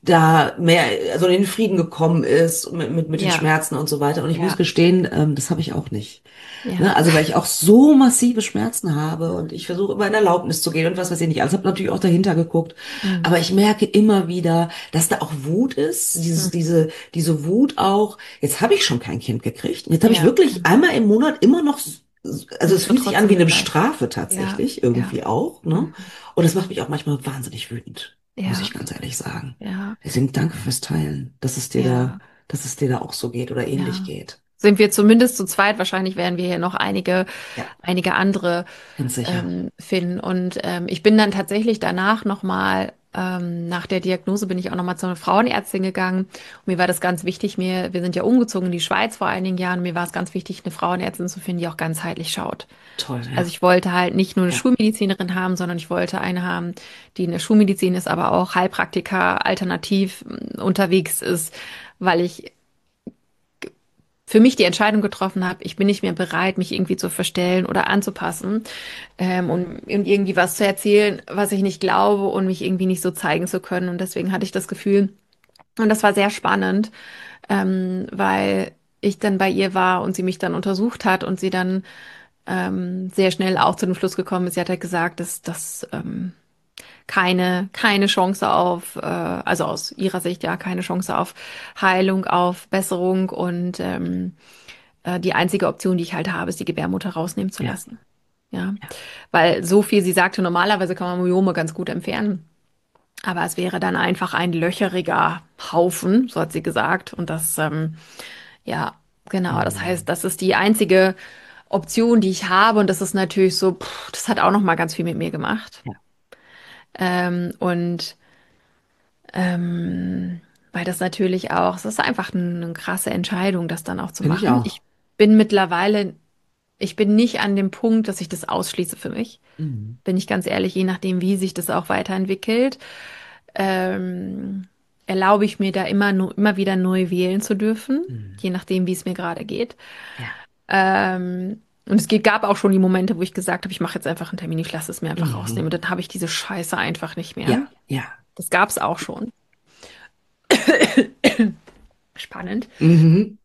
Speaker 1: da mehr, also in den Frieden gekommen ist mit, mit, mit den
Speaker 2: Ja,
Speaker 1: Schmerzen und so weiter. Und ich muss
Speaker 2: ja,
Speaker 1: gestehen, ähm, das habe ich auch nicht. Ne?
Speaker 2: ja.
Speaker 1: Also weil ich auch so massive Schmerzen habe und ich versuche immer in Erlaubnis zu gehen und was weiß ich nicht. Also habe natürlich auch dahinter geguckt.
Speaker 2: Mhm.
Speaker 1: Aber ich merke immer wieder, dass da auch Wut ist, dieses,
Speaker 2: Mhm.
Speaker 1: diese, diese Wut auch. Jetzt habe ich schon kein Kind gekriegt. Jetzt habe ich
Speaker 2: Ja,
Speaker 1: wirklich einmal im Monat immer noch, also es
Speaker 2: musst du
Speaker 1: fühlt sich an wie
Speaker 2: trotzdem
Speaker 1: eine
Speaker 2: dabei sein.
Speaker 1: Strafe
Speaker 2: Ja,
Speaker 1: tatsächlich,
Speaker 2: ja.
Speaker 1: irgendwie auch, ne?
Speaker 2: Mhm.
Speaker 1: Und das macht mich auch manchmal wahnsinnig wütend, muss
Speaker 2: Ja,
Speaker 1: ich ganz ehrlich sagen.
Speaker 2: ja,
Speaker 1: Deswegen danke fürs Teilen, dass es dir da,
Speaker 2: ja,
Speaker 1: dass es dir da auch so geht oder ähnlich
Speaker 2: ja.
Speaker 1: geht.
Speaker 2: Sind wir zumindest zu zweit, wahrscheinlich werden wir hier noch einige,
Speaker 1: Ja,
Speaker 2: einige andere
Speaker 1: ganz sicher.
Speaker 2: ähm, finden. Und ähm, ich bin dann tatsächlich danach nochmal, ähm, nach der Diagnose bin ich auch nochmal zu einer Frauenärztin gegangen. Und mir war das ganz wichtig, mir, wir sind ja umgezogen in die Schweiz vor einigen Jahren. Mir war es ganz wichtig, eine Frauenärztin zu finden, die auch ganzheitlich schaut.
Speaker 1: Toll,
Speaker 2: Also
Speaker 1: ja.
Speaker 2: ich wollte halt nicht nur eine
Speaker 1: Ja.
Speaker 2: Schulmedizinerin haben, sondern ich wollte eine haben, die in der Schulmedizin ist, aber auch Heilpraktiker alternativ mm, unterwegs ist, weil ich für mich die Entscheidung getroffen habe, ich bin nicht mehr bereit, mich irgendwie zu verstellen oder anzupassen, ähm, und, und irgendwie was zu erzählen, was ich nicht glaube und mich irgendwie nicht so zeigen zu können. Und deswegen hatte ich das Gefühl, und das war sehr spannend, ähm, weil ich dann bei ihr war und sie mich dann untersucht hat und sie dann ähm, sehr schnell auch zu dem Schluss gekommen ist. Sie hat halt gesagt, dass das ähm, keine, keine Chance auf, äh, also aus ihrer Sicht ja, keine Chance auf Heilung, auf Besserung und ähm, äh, die einzige Option, die ich halt habe, ist die Gebärmutter rausnehmen zu
Speaker 1: Ja,
Speaker 2: lassen. Ja,
Speaker 1: ja.
Speaker 2: weil so viel, sie sagte, normalerweise kann man Myome ganz gut entfernen. Aber es wäre dann einfach ein löcheriger Haufen, so hat sie gesagt. Und das, ähm, ja, genau, das heißt,
Speaker 1: Hm.
Speaker 2: das ist die einzige Option, die ich habe. Und das ist natürlich so, pff, das hat auch noch mal ganz viel mit mir gemacht.
Speaker 1: Ja,
Speaker 2: Ähm, und ähm, weil das natürlich auch, es ist einfach eine, eine krasse Entscheidung, das dann auch zu
Speaker 1: finde ich
Speaker 2: machen.
Speaker 1: auch.
Speaker 2: Ich bin mittlerweile ich bin nicht an dem Punkt, dass ich das ausschließe für mich.
Speaker 1: Mhm.
Speaker 2: Bin ich ganz ehrlich, je nachdem, wie sich das auch weiterentwickelt, ähm, erlaube ich mir da immer, nu- immer wieder neu wählen zu dürfen,
Speaker 1: Mhm.
Speaker 2: je nachdem, wie es mir gerade geht.
Speaker 1: Ja.
Speaker 2: Ähm, und es geht, gab auch schon die Momente, wo ich gesagt habe, ich mache jetzt einfach einen Termin, ich lasse es mir einfach rausnehmen
Speaker 1: Mhm.
Speaker 2: und dann habe ich diese Scheiße einfach nicht mehr.
Speaker 1: Ja, ja.
Speaker 2: Das gab es auch schon. Spannend.
Speaker 1: Mhm.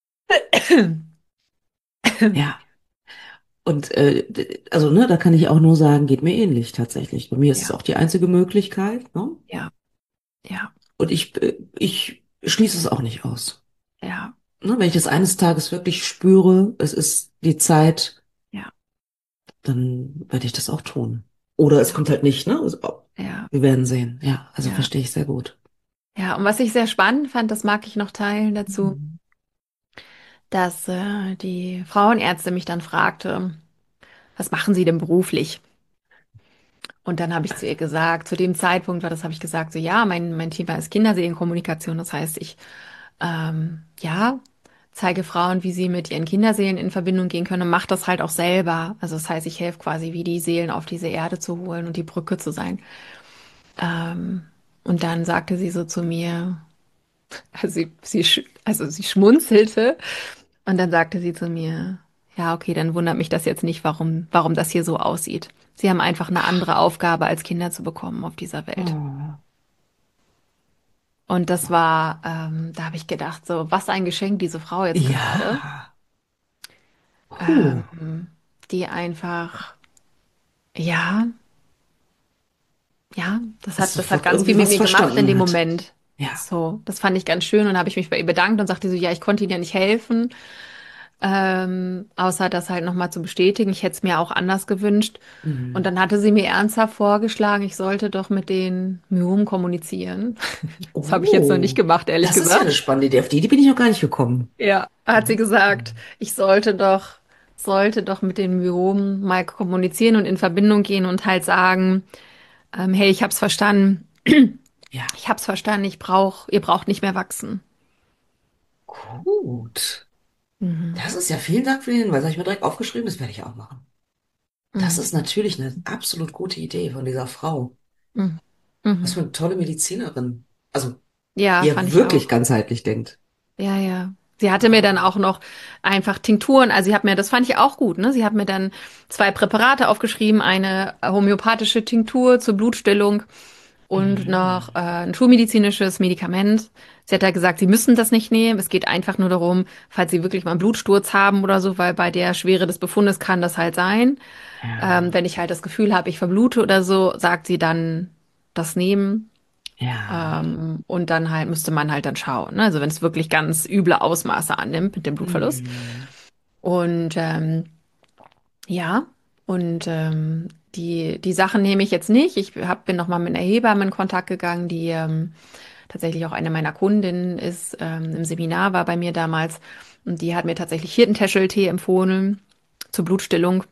Speaker 1: Ja. Und äh, d- also ne, da kann ich auch nur sagen, geht mir ähnlich tatsächlich. Bei mir ist es
Speaker 2: Ja,
Speaker 1: auch die einzige Möglichkeit, ne?
Speaker 2: ja, ja,
Speaker 1: Und ich, äh, ich schließe es auch nicht aus.
Speaker 2: ja,
Speaker 1: Ne, wenn ich das eines Tages wirklich spüre, es ist die Zeit,
Speaker 2: ja,
Speaker 1: dann werde ich das auch tun. Oder es
Speaker 2: ja,
Speaker 1: kommt halt nicht, ne? Also,
Speaker 2: ja,
Speaker 1: wir werden sehen. Ja, also
Speaker 2: ja.
Speaker 1: verstehe ich sehr gut.
Speaker 2: Ja, und was ich sehr spannend fand, das mag ich noch teilen dazu,
Speaker 1: Mhm.
Speaker 2: dass äh, die Frauenärztin mich dann fragte, was machen Sie denn beruflich? Und dann habe ich zu ihr gesagt, zu dem Zeitpunkt war das, habe ich gesagt, so ja, mein, mein Thema ist Kinderseelenkommunikation. Das heißt, ich ähm, ja, zeige Frauen, wie sie mit ihren Kinderseelen in Verbindung gehen können und mache das halt auch selber. Also das heißt, ich helfe quasi, wie die Seelen auf diese Erde zu holen und die Brücke zu sein. Ähm, und dann sagte sie so zu mir, also sie, sie, sch- also sie schmunzelte und dann sagte sie zu mir, ja, okay, dann wundert mich das jetzt nicht, warum, warum das hier so aussieht. Sie haben einfach eine andere Aufgabe, als Kinder zu bekommen auf dieser Welt.
Speaker 1: Oh.
Speaker 2: Und das war, ähm, da habe ich gedacht, so, was ein Geschenk diese Frau jetzt gerade,
Speaker 1: Ja. Puh.
Speaker 2: ähm, die einfach, ja, ja, das
Speaker 1: Es
Speaker 2: hat, das hat
Speaker 1: sofort
Speaker 2: ganz viel
Speaker 1: irgendwie
Speaker 2: mit
Speaker 1: was
Speaker 2: mir gemacht in
Speaker 1: verstanden
Speaker 2: dem
Speaker 1: hat.
Speaker 2: Moment.
Speaker 1: Ja.
Speaker 2: So, das fand ich ganz schön und habe ich mich bei ihr bedankt und sagte so, ja, ich konnte Ihnen ja nicht helfen. Ähm, außer das halt nochmal zu bestätigen. Ich hätte es mir auch anders gewünscht. Und
Speaker 1: Mhm.
Speaker 2: dann hatte sie mir ernsthaft vorgeschlagen, ich sollte doch mit den Myomen kommunizieren. Das habe ich jetzt noch nicht
Speaker 1: Oh,
Speaker 2: gemacht, ehrlich
Speaker 1: das ist ja eine
Speaker 2: gesagt.
Speaker 1: spannende Idee. Auf die Idee bin ich noch gar nicht gekommen.
Speaker 2: Ja, hat sie
Speaker 1: Mhm.
Speaker 2: gesagt, ich sollte doch, sollte doch mit den Myomen mal kommunizieren und in Verbindung gehen und halt sagen, ähm, hey, ich hab's verstanden.
Speaker 1: Ja,
Speaker 2: Ich hab's verstanden, ich brauch, ihr braucht nicht mehr wachsen.
Speaker 1: gut.
Speaker 2: Mhm.
Speaker 1: Das ist ja, vielen Dank für den Hinweis. Habe ich mir direkt aufgeschrieben, das werde ich auch machen. Das
Speaker 2: Mhm.
Speaker 1: ist natürlich eine absolut gute Idee von dieser Frau.
Speaker 2: Mhm.
Speaker 1: Was
Speaker 2: Mhm.
Speaker 1: für eine tolle Medizinerin. Also, die
Speaker 2: Ja, fand
Speaker 1: ja
Speaker 2: ich
Speaker 1: wirklich
Speaker 2: auch.
Speaker 1: ganzheitlich denkt.
Speaker 2: Ja, ja. Sie hatte mir dann
Speaker 1: Ah.
Speaker 2: auch noch einfach Tinkturen, also sie hat mir, das fand ich auch gut, ne? Sie hat mir dann zwei Präparate aufgeschrieben, eine homöopathische Tinktur zur Blutstillung und noch
Speaker 1: Mhm.
Speaker 2: äh, ein schulmedizinisches Medikament. Sie hat da gesagt, sie müssen das nicht nehmen. Es geht einfach nur darum, falls sie wirklich mal einen Blutsturz haben oder so, weil bei der Schwere des Befundes kann das halt sein. Ähm,
Speaker 1: Ja,
Speaker 2: wenn ich halt das Gefühl habe, ich verblute oder so, sagt sie dann das nehmen.
Speaker 1: ja.
Speaker 2: Ähm, und dann halt müsste man halt dann schauen, ne? Also wenn es wirklich ganz üble Ausmaße annimmt mit dem Blutverlust.
Speaker 1: Mhm.
Speaker 2: Und ähm, ja, und ähm, die, die Sachen nehme ich jetzt nicht. Ich hab, bin noch mal mit einer Hebamme in Kontakt gegangen, die ähm, tatsächlich auch eine meiner Kundinnen ist, ähm, im Seminar war bei mir damals. Und die hat mir tatsächlich Hirtentäscheltee empfohlen zur Blutstillung.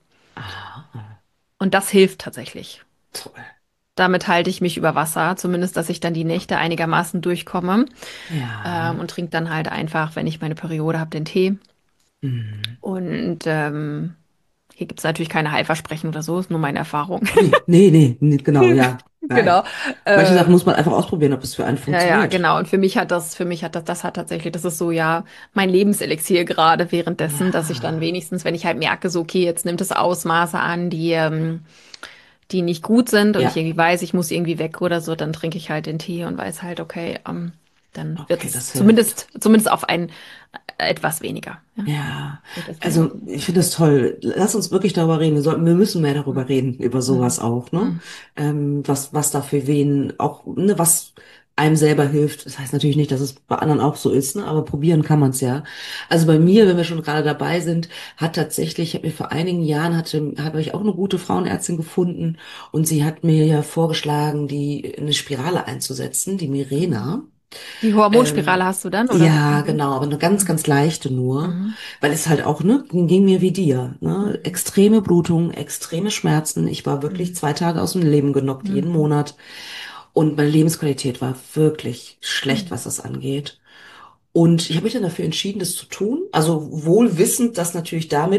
Speaker 1: Ah,
Speaker 2: Und das hilft tatsächlich.
Speaker 1: toll.
Speaker 2: Damit halte ich mich über Wasser, zumindest, dass ich dann die Nächte einigermaßen durchkomme. Ähm,
Speaker 1: Ja.
Speaker 2: und trinke dann halt einfach, wenn ich meine Periode habe, den Tee.
Speaker 1: Mhm.
Speaker 2: Und ähm, hier gibt es natürlich keine Heilversprechen oder so, ist nur meine Erfahrung.
Speaker 1: Nee, nee, nee, nee, genau, ja. Nein.
Speaker 2: Genau.
Speaker 1: Manche Sachen muss
Speaker 2: Ähm,
Speaker 1: man einfach ausprobieren, ob es für einen
Speaker 2: ja, ja,
Speaker 1: funktioniert.
Speaker 2: genau. Und für mich hat das, für mich hat das, das hat tatsächlich, das ist so ja mein Lebenselixier gerade währenddessen, dass ich dann
Speaker 1: Ja,
Speaker 2: wenigstens, wenn ich halt merke, so okay, jetzt nimmt es Ausmaße an, die, ähm, die nicht gut sind und ich
Speaker 1: ja.
Speaker 2: irgendwie weiß, ich muss irgendwie weg oder so, dann trinke ich halt den Tee und weiß halt, okay, ähm, dann wird
Speaker 1: Okay,
Speaker 2: es
Speaker 1: das hilft.
Speaker 2: zumindest, zumindest auf ein äh, etwas weniger. Ja,
Speaker 1: Ja,
Speaker 2: wird es weniger.
Speaker 1: also ich finde das toll. Lass uns wirklich darüber reden. Wir sollten, wir müssen mehr darüber reden, über
Speaker 2: Mhm.
Speaker 1: sowas auch, ne?
Speaker 2: Mhm.
Speaker 1: Ähm, was, was da für wen auch, ne, was einem selber hilft. Das heißt natürlich nicht, dass es bei anderen auch so ist, ne? Aber probieren kann man es ja. Also bei mir, wenn wir schon gerade dabei sind, hat tatsächlich, ich habe mir vor einigen Jahren hatte, habe ich auch eine gute Frauenärztin gefunden und sie hat mir ja vorgeschlagen, die eine Spirale einzusetzen, die
Speaker 2: Mhm.
Speaker 1: Mirena.
Speaker 2: Die Hormonspirale
Speaker 1: Ähm,
Speaker 2: hast du dann, oder?
Speaker 1: ja,
Speaker 2: Mhm.
Speaker 1: genau, aber eine ganz,
Speaker 2: Mhm.
Speaker 1: ganz leichte nur,
Speaker 2: Mhm.
Speaker 1: weil es halt auch, ne, ging mir wie dir, ne,
Speaker 2: Mhm.
Speaker 1: extreme Blutung, extreme Schmerzen. Ich war wirklich
Speaker 2: Mhm.
Speaker 1: zwei Tage aus dem Leben genockt, jeden
Speaker 2: Mhm.
Speaker 1: Monat. Und meine Lebensqualität war wirklich schlecht,
Speaker 2: Mhm.
Speaker 1: was das angeht. Und ich habe mich dann dafür entschieden, das zu tun. Also wohl wissend, dass natürlich damit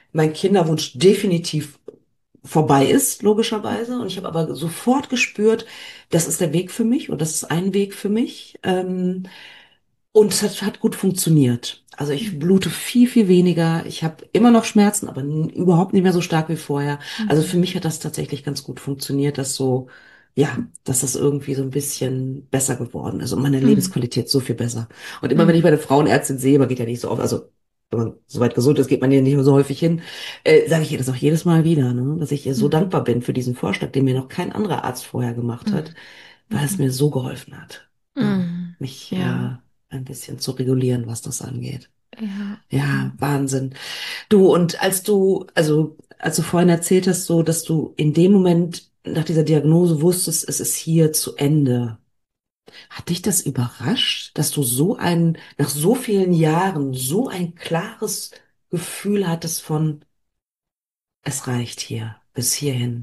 Speaker 1: mein Kinderwunsch definitiv vorbei ist, logischerweise. Und ich habe aber sofort gespürt, das ist der Weg für mich und das ist ein Weg für mich. Ähm, und es hat, hat gut funktioniert. Also ich blute viel, viel weniger. Ich habe immer noch Schmerzen, aber n- überhaupt nicht mehr so stark wie vorher. Also für
Speaker 2: Mhm.
Speaker 1: mich hat das tatsächlich ganz gut funktioniert, dass so, ja, dass das irgendwie so ein bisschen besser geworden ist und meine
Speaker 2: Mhm.
Speaker 1: Lebensqualität so viel besser. Und immer wenn ich
Speaker 2: Mhm.
Speaker 1: meine Frauenärztin sehe, man geht ja nicht so oft, also wenn man soweit gesund ist, geht man ja nicht mehr so häufig hin, äh, sage ich ihr das auch jedes Mal wieder, ne? Dass ich ihr so
Speaker 2: Mhm.
Speaker 1: dankbar bin für diesen Vorschlag, den mir noch kein anderer Arzt vorher gemacht hat,
Speaker 2: Mhm.
Speaker 1: weil es
Speaker 2: Mhm.
Speaker 1: mir so geholfen hat, ja,
Speaker 2: Mhm.
Speaker 1: mich
Speaker 2: Ja,
Speaker 1: äh, ein bisschen zu regulieren, was das angeht.
Speaker 2: ja.
Speaker 1: Ja,
Speaker 2: Mhm.
Speaker 1: Wahnsinn. Du, und als du, also als du vorhin erzählt hast, so, dass du in dem Moment nach dieser Diagnose wusstest, es ist hier zu Ende. Hat dich das überrascht, dass du so ein, nach so vielen Jahren so ein klares Gefühl hattest von, es reicht hier, bis hierhin?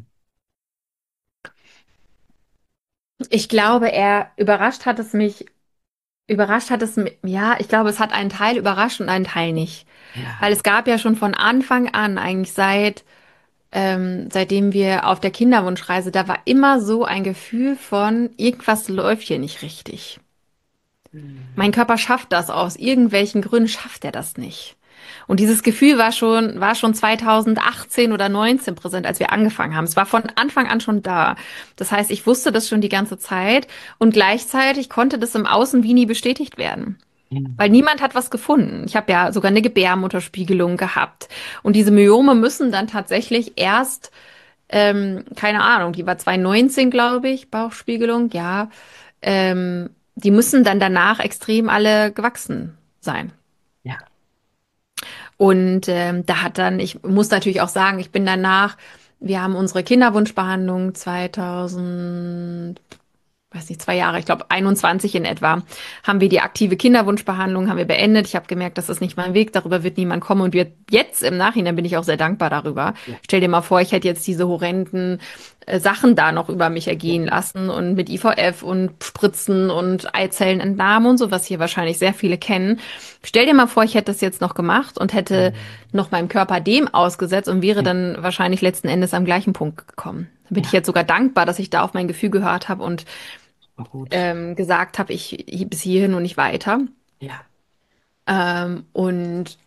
Speaker 2: Ich glaube, er überrascht hat es mich, überrascht hat es mich, ja, ich glaube, es hat einen Teil überrascht und einen Teil nicht. Weil
Speaker 1: Ja.
Speaker 2: es gab ja schon von Anfang an, eigentlich seit, ähm, seitdem wir auf der Kinderwunschreise, da war immer so ein Gefühl von, irgendwas läuft hier nicht richtig. Mein
Speaker 1: Hm.
Speaker 2: Körper schafft das aus irgendwelchen Gründen, schafft er das nicht. Und dieses Gefühl war schon, war schon zwanzig achtzehn oder neunzehn präsent, als wir angefangen haben. Es war von Anfang an schon da. Das heißt, ich wusste das schon die ganze Zeit und gleichzeitig konnte das im Außen wie nie bestätigt werden. Weil niemand hat was gefunden. Ich habe ja sogar eine Gebärmutterspiegelung gehabt. Und diese Myome müssen dann tatsächlich erst, ähm, keine Ahnung, die war zwanzig neunzehn, glaube ich, Bauchspiegelung, ja. Ähm, die müssen dann danach extrem alle gewachsen sein.
Speaker 1: Ja.
Speaker 2: Und ähm, da hat dann, ich muss natürlich auch sagen, ich bin danach, wir haben unsere Kinderwunschbehandlung zweitausend, weiß nicht, zwei Jahre, ich glaube einundzwanzig in etwa, haben wir die aktive Kinderwunschbehandlung, haben wir beendet. Ich habe gemerkt, das ist nicht mein Weg, darüber wird niemand kommen. Und wir jetzt im Nachhinein bin ich auch sehr dankbar darüber.
Speaker 1: Ja.
Speaker 2: Stell dir mal vor, ich hätte jetzt diese horrenden äh, Sachen da noch über mich
Speaker 1: Ja.
Speaker 2: ergehen lassen und mit I V F und Spritzen und Eizellenentnahme und so, was hier wahrscheinlich sehr viele kennen. Stell dir mal vor, ich hätte das jetzt noch gemacht und hätte
Speaker 1: Hm.
Speaker 2: noch meinem Körper dem ausgesetzt und wäre
Speaker 1: Ja.
Speaker 2: dann wahrscheinlich letzten Endes am gleichen Punkt gekommen. Da bin ich
Speaker 1: Ja.
Speaker 2: jetzt sogar dankbar, dass ich da auf mein Gefühl gehört habe und
Speaker 1: War gut.
Speaker 2: ähm, gesagt habe, ich bis hierhin und nicht weiter.
Speaker 1: Ja.
Speaker 2: Ähm, und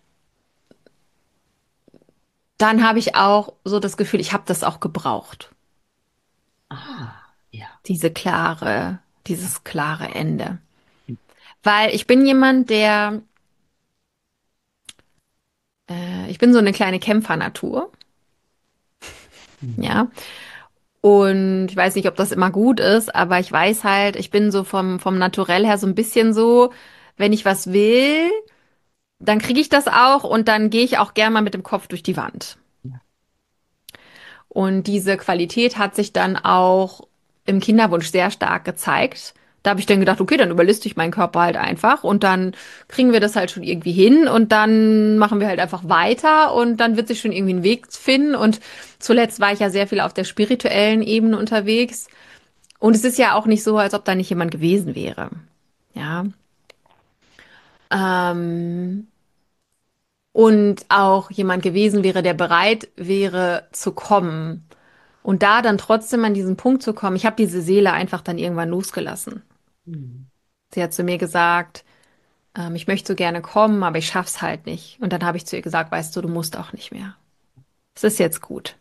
Speaker 2: dann habe ich auch so das Gefühl, ich habe das auch gebraucht.
Speaker 1: Ah, ja.
Speaker 2: Diese klare, dieses klare Ende. Weil ich bin jemand, der, äh, ich bin so eine kleine Kämpfernatur,
Speaker 1: Hm.
Speaker 2: ja. Und ich weiß nicht, ob das immer gut ist, aber ich weiß halt, ich bin so vom, vom Naturell her so ein bisschen so, wenn ich was will, dann kriege ich das auch und dann gehe ich auch gern mal mit dem Kopf durch die Wand.
Speaker 1: Ja.
Speaker 2: Und diese Qualität hat sich dann auch im Kinderwunsch sehr stark gezeigt. Da habe ich dann gedacht, okay, dann überliste ich meinen Körper halt einfach und dann kriegen wir das halt schon irgendwie hin und dann machen wir halt einfach weiter und dann wird sich schon irgendwie ein Weg finden. Und zuletzt war ich ja sehr viel auf der spirituellen Ebene unterwegs. Und es ist ja auch nicht so, als ob da nicht jemand gewesen wäre. Ja. Ähm, und auch jemand gewesen wäre, der bereit wäre zu kommen. Und da dann trotzdem an diesen Punkt zu kommen, ich habe diese Seele einfach dann irgendwann losgelassen.
Speaker 1: Hm.
Speaker 2: Sie hat zu mir gesagt, ähm, ich möchte so gerne kommen, aber ich schaff's halt nicht. Und dann habe ich zu ihr gesagt, weißt du, du musst auch nicht mehr. Es ist jetzt gut.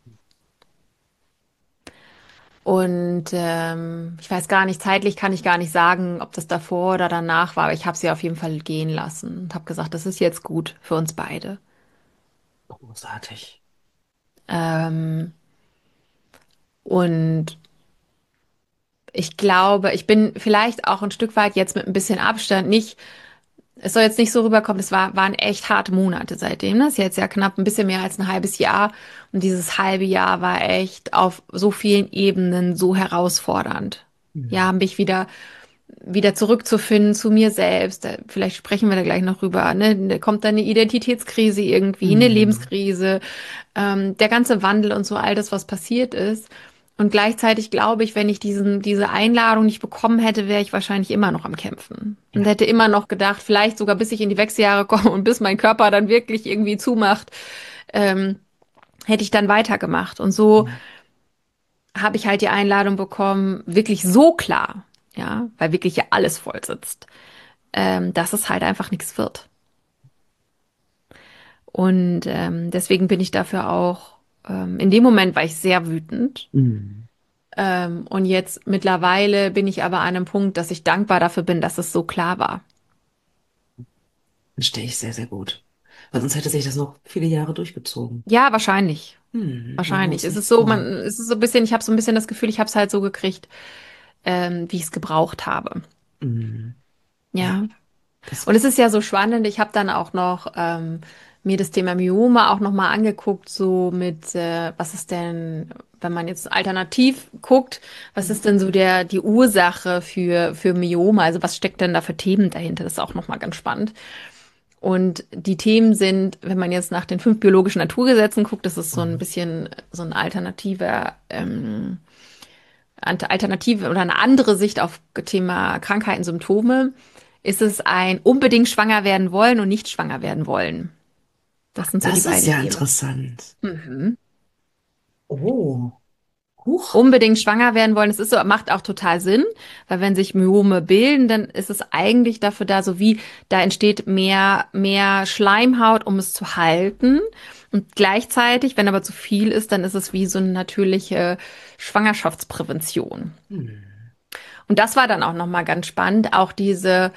Speaker 2: Und ähm, ich weiß gar nicht, zeitlich kann ich gar nicht sagen, ob das davor oder danach war, aber ich habe sie auf jeden Fall gehen lassen und habe gesagt, das ist jetzt gut für uns beide.
Speaker 1: Großartig.
Speaker 2: Ähm, und ich glaube, ich bin vielleicht auch ein Stück weit jetzt mit ein bisschen Abstand nicht. Es soll jetzt nicht so rüberkommen, es war, waren echt harte Monate seitdem. Das ist jetzt ja knapp ein bisschen mehr als ein halbes Jahr. Und dieses halbe Jahr war echt auf so vielen Ebenen so herausfordernd. Ja,
Speaker 1: Hm.
Speaker 2: mich wieder, wieder zurückzufinden zu mir selbst. Da- Vielleicht sprechen wir da gleich noch rüber. Ne? Da kommt dann eine Identitätskrise irgendwie, eine
Speaker 1: Hm.
Speaker 2: Lebenskrise, ähm, der ganze Wandel und so all das, was passiert ist. Und gleichzeitig glaube ich, wenn ich diesen, diese Einladung nicht bekommen hätte, wäre ich wahrscheinlich immer noch am Kämpfen. Und
Speaker 1: Ja.
Speaker 2: hätte immer noch gedacht, vielleicht sogar bis ich in die Wechseljahre komme und bis mein Körper dann wirklich irgendwie zumacht, ähm, hätte ich dann weitergemacht. Und so
Speaker 1: Ja.
Speaker 2: habe ich halt die Einladung bekommen, wirklich so klar, ja, weil wirklich ja alles voll sitzt, ähm, dass es halt einfach nichts wird. Und ähm, deswegen bin ich dafür auch, ähm, in dem Moment war ich sehr wütend.
Speaker 1: Mhm.
Speaker 2: Ähm, und jetzt mittlerweile bin ich aber an einem Punkt, dass ich dankbar dafür bin, dass es so klar war.
Speaker 1: Verstehe ich sehr, sehr gut. Weil sonst hätte sich das noch viele Jahre durchgezogen.
Speaker 2: Ja, wahrscheinlich.
Speaker 1: Hm, machen wir
Speaker 2: Wahrscheinlich.
Speaker 1: uns
Speaker 2: Es ist
Speaker 1: nichts
Speaker 2: so, man,
Speaker 1: vor.
Speaker 2: es ist so ein bisschen, ich habe so ein bisschen das Gefühl, ich habe es halt so gekriegt, ähm, wie ich es gebraucht habe.
Speaker 1: Hm, ja,
Speaker 2: Ja.
Speaker 1: das,
Speaker 2: Und es ist ja so spannend. Ich habe dann auch noch ähm, mir das Thema Myome auch noch mal angeguckt, so mit, äh, was ist denn, wenn man jetzt alternativ guckt, was ist denn so der die Ursache für für Myome? Also was steckt denn da für Themen dahinter? Das ist auch noch mal ganz spannend. Und die Themen sind, wenn man jetzt nach den fünf biologischen Naturgesetzen guckt, das ist so ein
Speaker 1: mhm.
Speaker 2: bisschen so ein alternativer ähm, Alternative oder eine andere Sicht auf Thema Krankheiten, Symptome, ist es ein unbedingt schwanger werden wollen und nicht schwanger werden wollen. Das sind so die
Speaker 1: Das ist
Speaker 2: beiden
Speaker 1: ja
Speaker 2: Themen.
Speaker 1: interessant.
Speaker 2: Mhm.
Speaker 1: Oh, huch.
Speaker 2: Unbedingt schwanger werden wollen, das ist so, macht auch total Sinn, weil wenn sich Myome bilden, dann ist es eigentlich dafür da, so wie da entsteht mehr, mehr Schleimhaut, um es zu halten. Und gleichzeitig, wenn aber zu viel ist, dann ist es wie so eine natürliche Schwangerschaftsprävention.
Speaker 1: Hm.
Speaker 2: Und das war dann auch nochmal ganz spannend, auch diese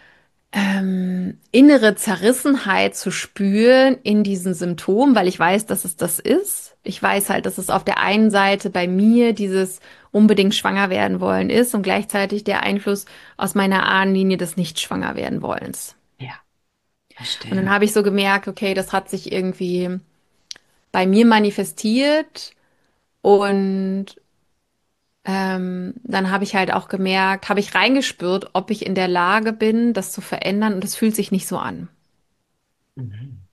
Speaker 2: ähm, innere Zerrissenheit zu spüren in diesen Symptomen, weil ich weiß, dass es das ist. Ich weiß halt, dass es auf der einen Seite bei mir dieses unbedingt schwanger werden wollen ist und gleichzeitig der Einfluss aus meiner Ahnenlinie des nicht schwanger werden wollens.
Speaker 1: Ja,
Speaker 2: Und dann
Speaker 1: verstehe.
Speaker 2: habe ich so gemerkt, okay, das hat sich irgendwie bei mir manifestiert und ähm, dann habe ich halt auch gemerkt, habe ich reingespürt, ob ich in der Lage bin, das zu verändern und es fühlt sich nicht so an.
Speaker 1: Mhm.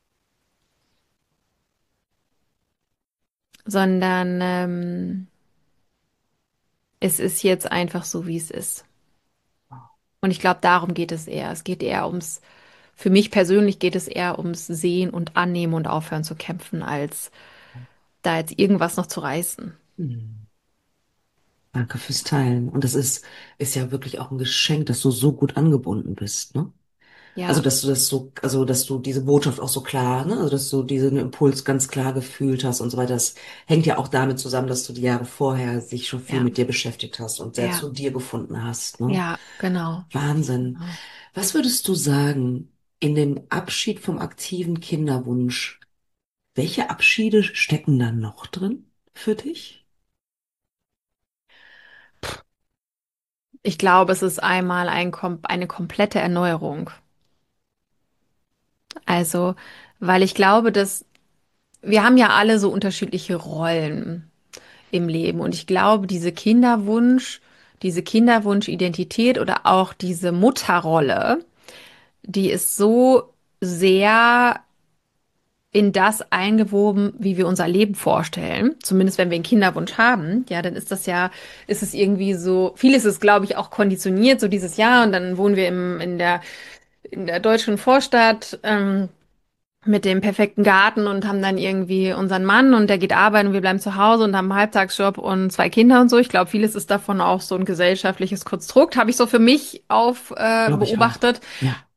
Speaker 2: Sondern ähm, es ist jetzt einfach so, wie es ist. Und ich glaube, darum geht es eher. Es geht eher ums, für mich persönlich geht es eher ums Sehen und Annehmen und aufhören zu kämpfen, als da jetzt irgendwas noch zu reißen.
Speaker 1: Hm. Danke fürs Teilen. Und das ist, ist ja wirklich auch ein Geschenk, dass du so gut angebunden bist, ne? Also,
Speaker 2: Ja,
Speaker 1: dass du das so, also, dass du diese Botschaft auch so klar, ne? Also, dass du diesen Impuls ganz klar gefühlt hast und so weiter. Das hängt ja auch damit zusammen, dass du die Jahre vorher sich schon viel
Speaker 2: ja,
Speaker 1: mit dir beschäftigt hast und sehr
Speaker 2: ja,
Speaker 1: zu dir gefunden hast, ne?
Speaker 2: ja, genau.
Speaker 1: Wahnsinn.
Speaker 2: Genau.
Speaker 1: Was würdest du sagen, in dem Abschied vom aktiven Kinderwunsch, welche Abschiede stecken da noch drin für dich?
Speaker 2: Ich glaube, es ist einmal ein, kom eine komplette Erneuerung. Also, weil ich glaube, dass wir haben ja alle so unterschiedliche Rollen im Leben. Und ich glaube, diese Kinderwunsch, diese Kinderwunschidentität oder auch diese Mutterrolle, die ist so sehr in das eingewoben, wie wir unser Leben vorstellen. Zumindest wenn wir einen Kinderwunsch haben, ja, dann ist das ja, ist es irgendwie so, vieles ist, glaube ich, auch konditioniert, so dieses Jahr. Und dann wohnen wir im, in der, in der deutschen Vorstadt, ähm, mit dem perfekten Garten und haben dann irgendwie unseren Mann und der geht arbeiten und wir bleiben zu Hause und haben einen Halbtagsjob und zwei Kinder und so. Ich glaube, vieles ist davon auch so ein gesellschaftliches Konstrukt, habe ich so für mich auf äh,
Speaker 1: Glaube ich auch.
Speaker 2: beobachtet.
Speaker 1: Ja.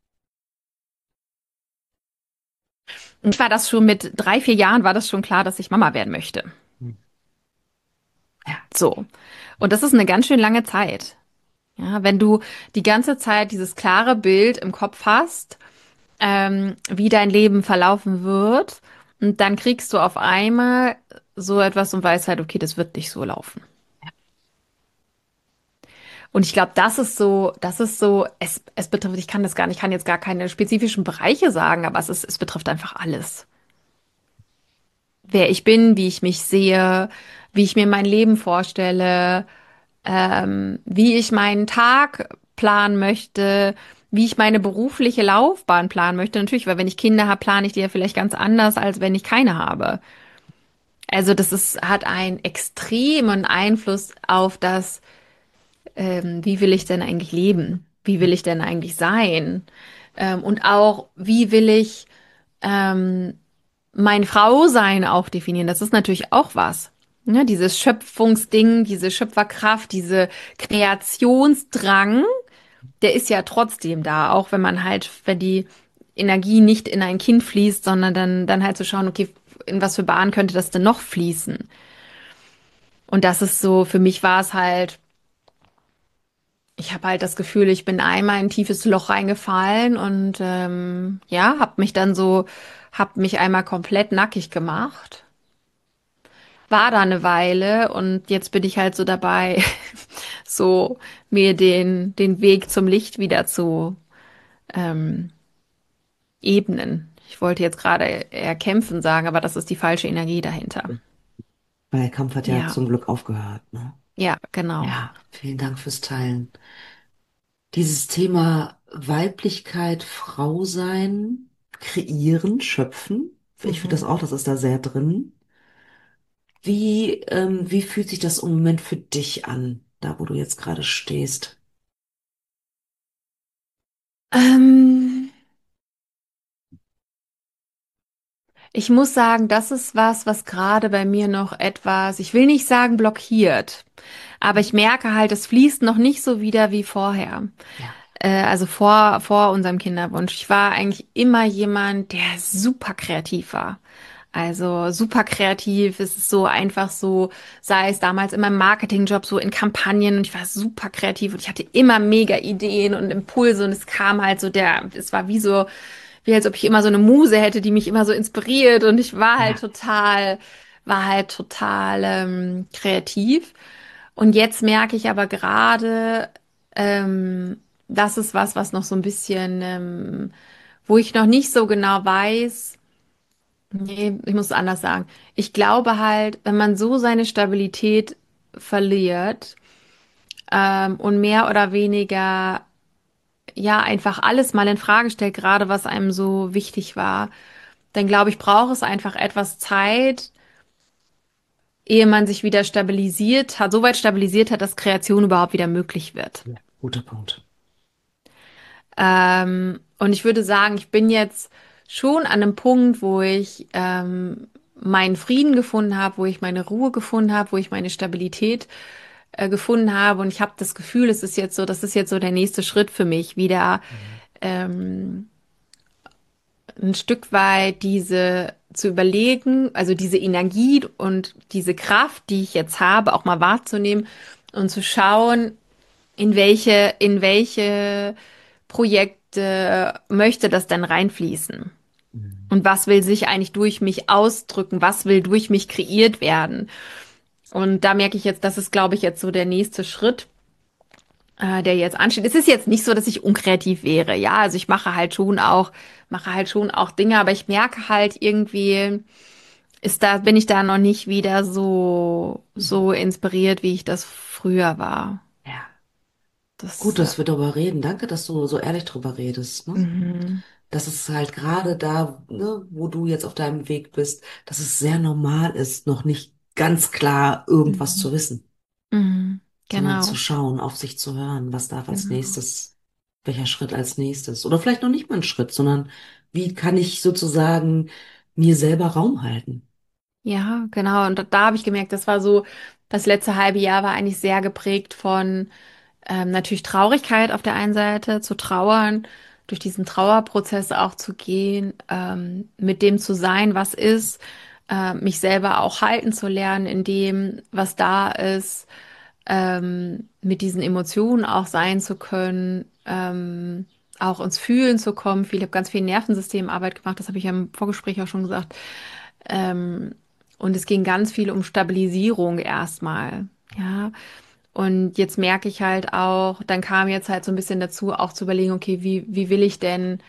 Speaker 2: Und ich war das schon mit drei, vier Jahren war das schon klar, dass ich Mama werden möchte.
Speaker 1: Hm. Ja.
Speaker 2: So. Und das ist eine ganz schön lange Zeit. Ja, wenn du die ganze Zeit dieses klare Bild im Kopf hast, ähm, wie dein Leben verlaufen wird. Und dann kriegst du auf einmal so etwas und weißt halt, okay, das wird nicht so laufen. Und ich glaube, das ist so, das ist so, es, es betrifft, ich kann das gar nicht, ich kann jetzt gar keine spezifischen Bereiche sagen, aber es ist, es betrifft einfach alles. Wer ich bin, wie ich mich sehe, wie ich mir mein Leben vorstelle, ähm, wie ich meinen Tag planen möchte, wie ich meine berufliche Laufbahn planen möchte. Natürlich, weil wenn ich Kinder habe, plane ich die ja vielleicht ganz anders, als wenn ich keine habe. Also das ist, hat einen extremen Einfluss auf das, ähm, wie will ich denn eigentlich leben? Wie will ich denn eigentlich sein? Ähm, und auch, wie will ich, ähm, mein Frausein auch definieren. Das ist natürlich auch was. Ne, dieses Schöpfungsding, diese Schöpferkraft, diese Kreationsdrang, der ist ja trotzdem da, auch wenn man halt, wenn die Energie nicht in ein Kind fließt, sondern dann, dann halt zu schauen, okay, in was für Bahnen könnte das denn noch fließen? Und das ist so, für mich war es halt, ich habe halt das Gefühl, ich bin einmal in ein tiefes Loch reingefallen und ähm, ja, habe mich dann so, habe mich einmal komplett nackig gemacht. War da eine Weile und jetzt bin ich halt so dabei, so mir den, den Weg zum Licht wieder zu ähm, ebnen. Ich wollte jetzt gerade eher kämpfen sagen, aber das ist die falsche Energie dahinter.
Speaker 1: Weil der Kampf hat ja
Speaker 2: Ja,
Speaker 1: zum Glück aufgehört, ne?
Speaker 2: ja, genau.
Speaker 1: Ja, vielen Dank fürs Teilen. Dieses Thema Weiblichkeit, Frau sein, kreieren, schöpfen. Ich finde das
Speaker 2: Mhm.
Speaker 1: auch, das ist da sehr drin. Wie, ähm, wie fühlt sich das im Moment für dich an, da wo du jetzt gerade stehst?
Speaker 2: Ähm, Ich muss sagen, das ist was, was gerade bei mir noch etwas, ich will nicht sagen blockiert, aber ich merke halt, es fließt noch nicht so wieder wie vorher.
Speaker 1: Ja,
Speaker 2: Äh, also vor, vor unserem Kinderwunsch. Ich war eigentlich immer jemand, der super kreativ war. Also super kreativ, es ist so einfach so, sei es damals in meinem Marketingjob, so in Kampagnen und ich war super kreativ und ich hatte immer mega Ideen und Impulse und es kam halt so der, es war wie so, wie als ob ich immer so eine Muse hätte, die mich immer so inspiriert und ich war halt
Speaker 1: ja.
Speaker 2: total, war halt total ähm, kreativ. Und jetzt merke ich aber gerade, ähm, das ist was, was noch so ein bisschen, ähm, wo ich noch nicht so genau weiß. Nee, ich muss es anders sagen. Ich glaube halt, wenn man so seine Stabilität verliert, ähm, und mehr oder weniger, ja, einfach alles mal in Frage stellt, gerade was einem so wichtig war, dann glaube ich, braucht es einfach etwas Zeit, ehe man sich wieder stabilisiert hat, so weit stabilisiert hat, dass Kreation überhaupt wieder möglich wird.
Speaker 1: Ja, guter Punkt.
Speaker 2: Ähm, und ich würde sagen, ich bin jetzt schon an einem Punkt, wo ich ähm, meinen Frieden gefunden habe, wo ich meine Ruhe gefunden habe, wo ich meine Stabilität äh, gefunden habe. Und ich habe das Gefühl, es ist jetzt so, das ist jetzt so der nächste Schritt für mich, wieder
Speaker 1: Mhm.
Speaker 2: ähm, ein Stück weit diese zu überlegen, also diese Energie und diese Kraft, die ich jetzt habe, auch mal wahrzunehmen und zu schauen, in welche, in welche Projekte möchte das denn reinfließen?
Speaker 1: Mhm.
Speaker 2: Und was will sich eigentlich durch mich ausdrücken? Was will durch mich kreiert werden? Und da merke ich jetzt, das ist, glaube ich, jetzt so der nächste Schritt, äh, der jetzt ansteht. Es ist jetzt nicht so, dass ich unkreativ wäre. Ja, also ich mache halt schon auch, mache halt schon auch Dinge, aber ich merke halt irgendwie, ist da, bin ich da noch nicht wieder so,
Speaker 1: Mhm.
Speaker 2: so inspiriert, wie ich das früher war.
Speaker 1: Ja,
Speaker 2: Das,
Speaker 1: gut,
Speaker 2: äh,
Speaker 1: dass wir darüber reden. Danke, dass du so ehrlich drüber redest, ne?
Speaker 2: mhm,
Speaker 1: Dass es halt gerade da, ne, wo du jetzt auf deinem Weg bist, dass es sehr normal ist, noch nicht ganz klar irgendwas
Speaker 2: mhm,
Speaker 1: zu wissen,
Speaker 2: mhm,
Speaker 1: sondern zu
Speaker 2: genau,
Speaker 1: schauen, auf sich zu hören, was darf als
Speaker 2: genau.
Speaker 1: nächstes, welcher Schritt als nächstes. Oder vielleicht noch nicht mal ein Schritt, sondern wie kann ich sozusagen mir selber Raum halten?
Speaker 2: Ja, genau. Und da, da habe ich gemerkt, das war so, das letzte halbe Jahr war eigentlich sehr geprägt von ähm, natürlich Traurigkeit auf der einen Seite, zu trauern, durch diesen Trauerprozess auch zu gehen, ähm, mit dem zu sein, was ist, äh, mich selber auch halten zu lernen in dem, was da ist, ähm, mit diesen Emotionen auch sein zu können, ähm, auch ins Fühlen zu kommen. Ich habe ganz viel Nervensystemarbeit gemacht, das habe ich ja im Vorgespräch auch schon gesagt. Ähm, und es ging ganz viel um Stabilisierung erstmal. Ja. Und jetzt merke ich halt auch, dann kam jetzt halt so ein bisschen dazu, auch zu überlegen, okay, wie, wie will ich denn,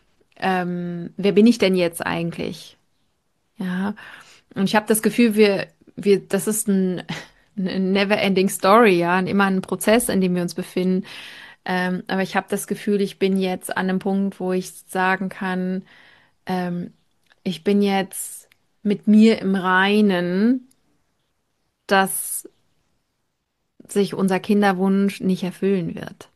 Speaker 2: ähm, wer bin ich denn jetzt eigentlich? Ja. Und ich habe das Gefühl, wir, wir, das ist ein, eine never-ending Story, ja, und immer ein Prozess, in dem wir uns befinden. Ähm, aber ich habe das Gefühl, ich bin jetzt an einem Punkt, wo ich sagen kann, ähm, ich bin jetzt mit mir im Reinen, dass sich unser Kinderwunsch nicht erfüllen wird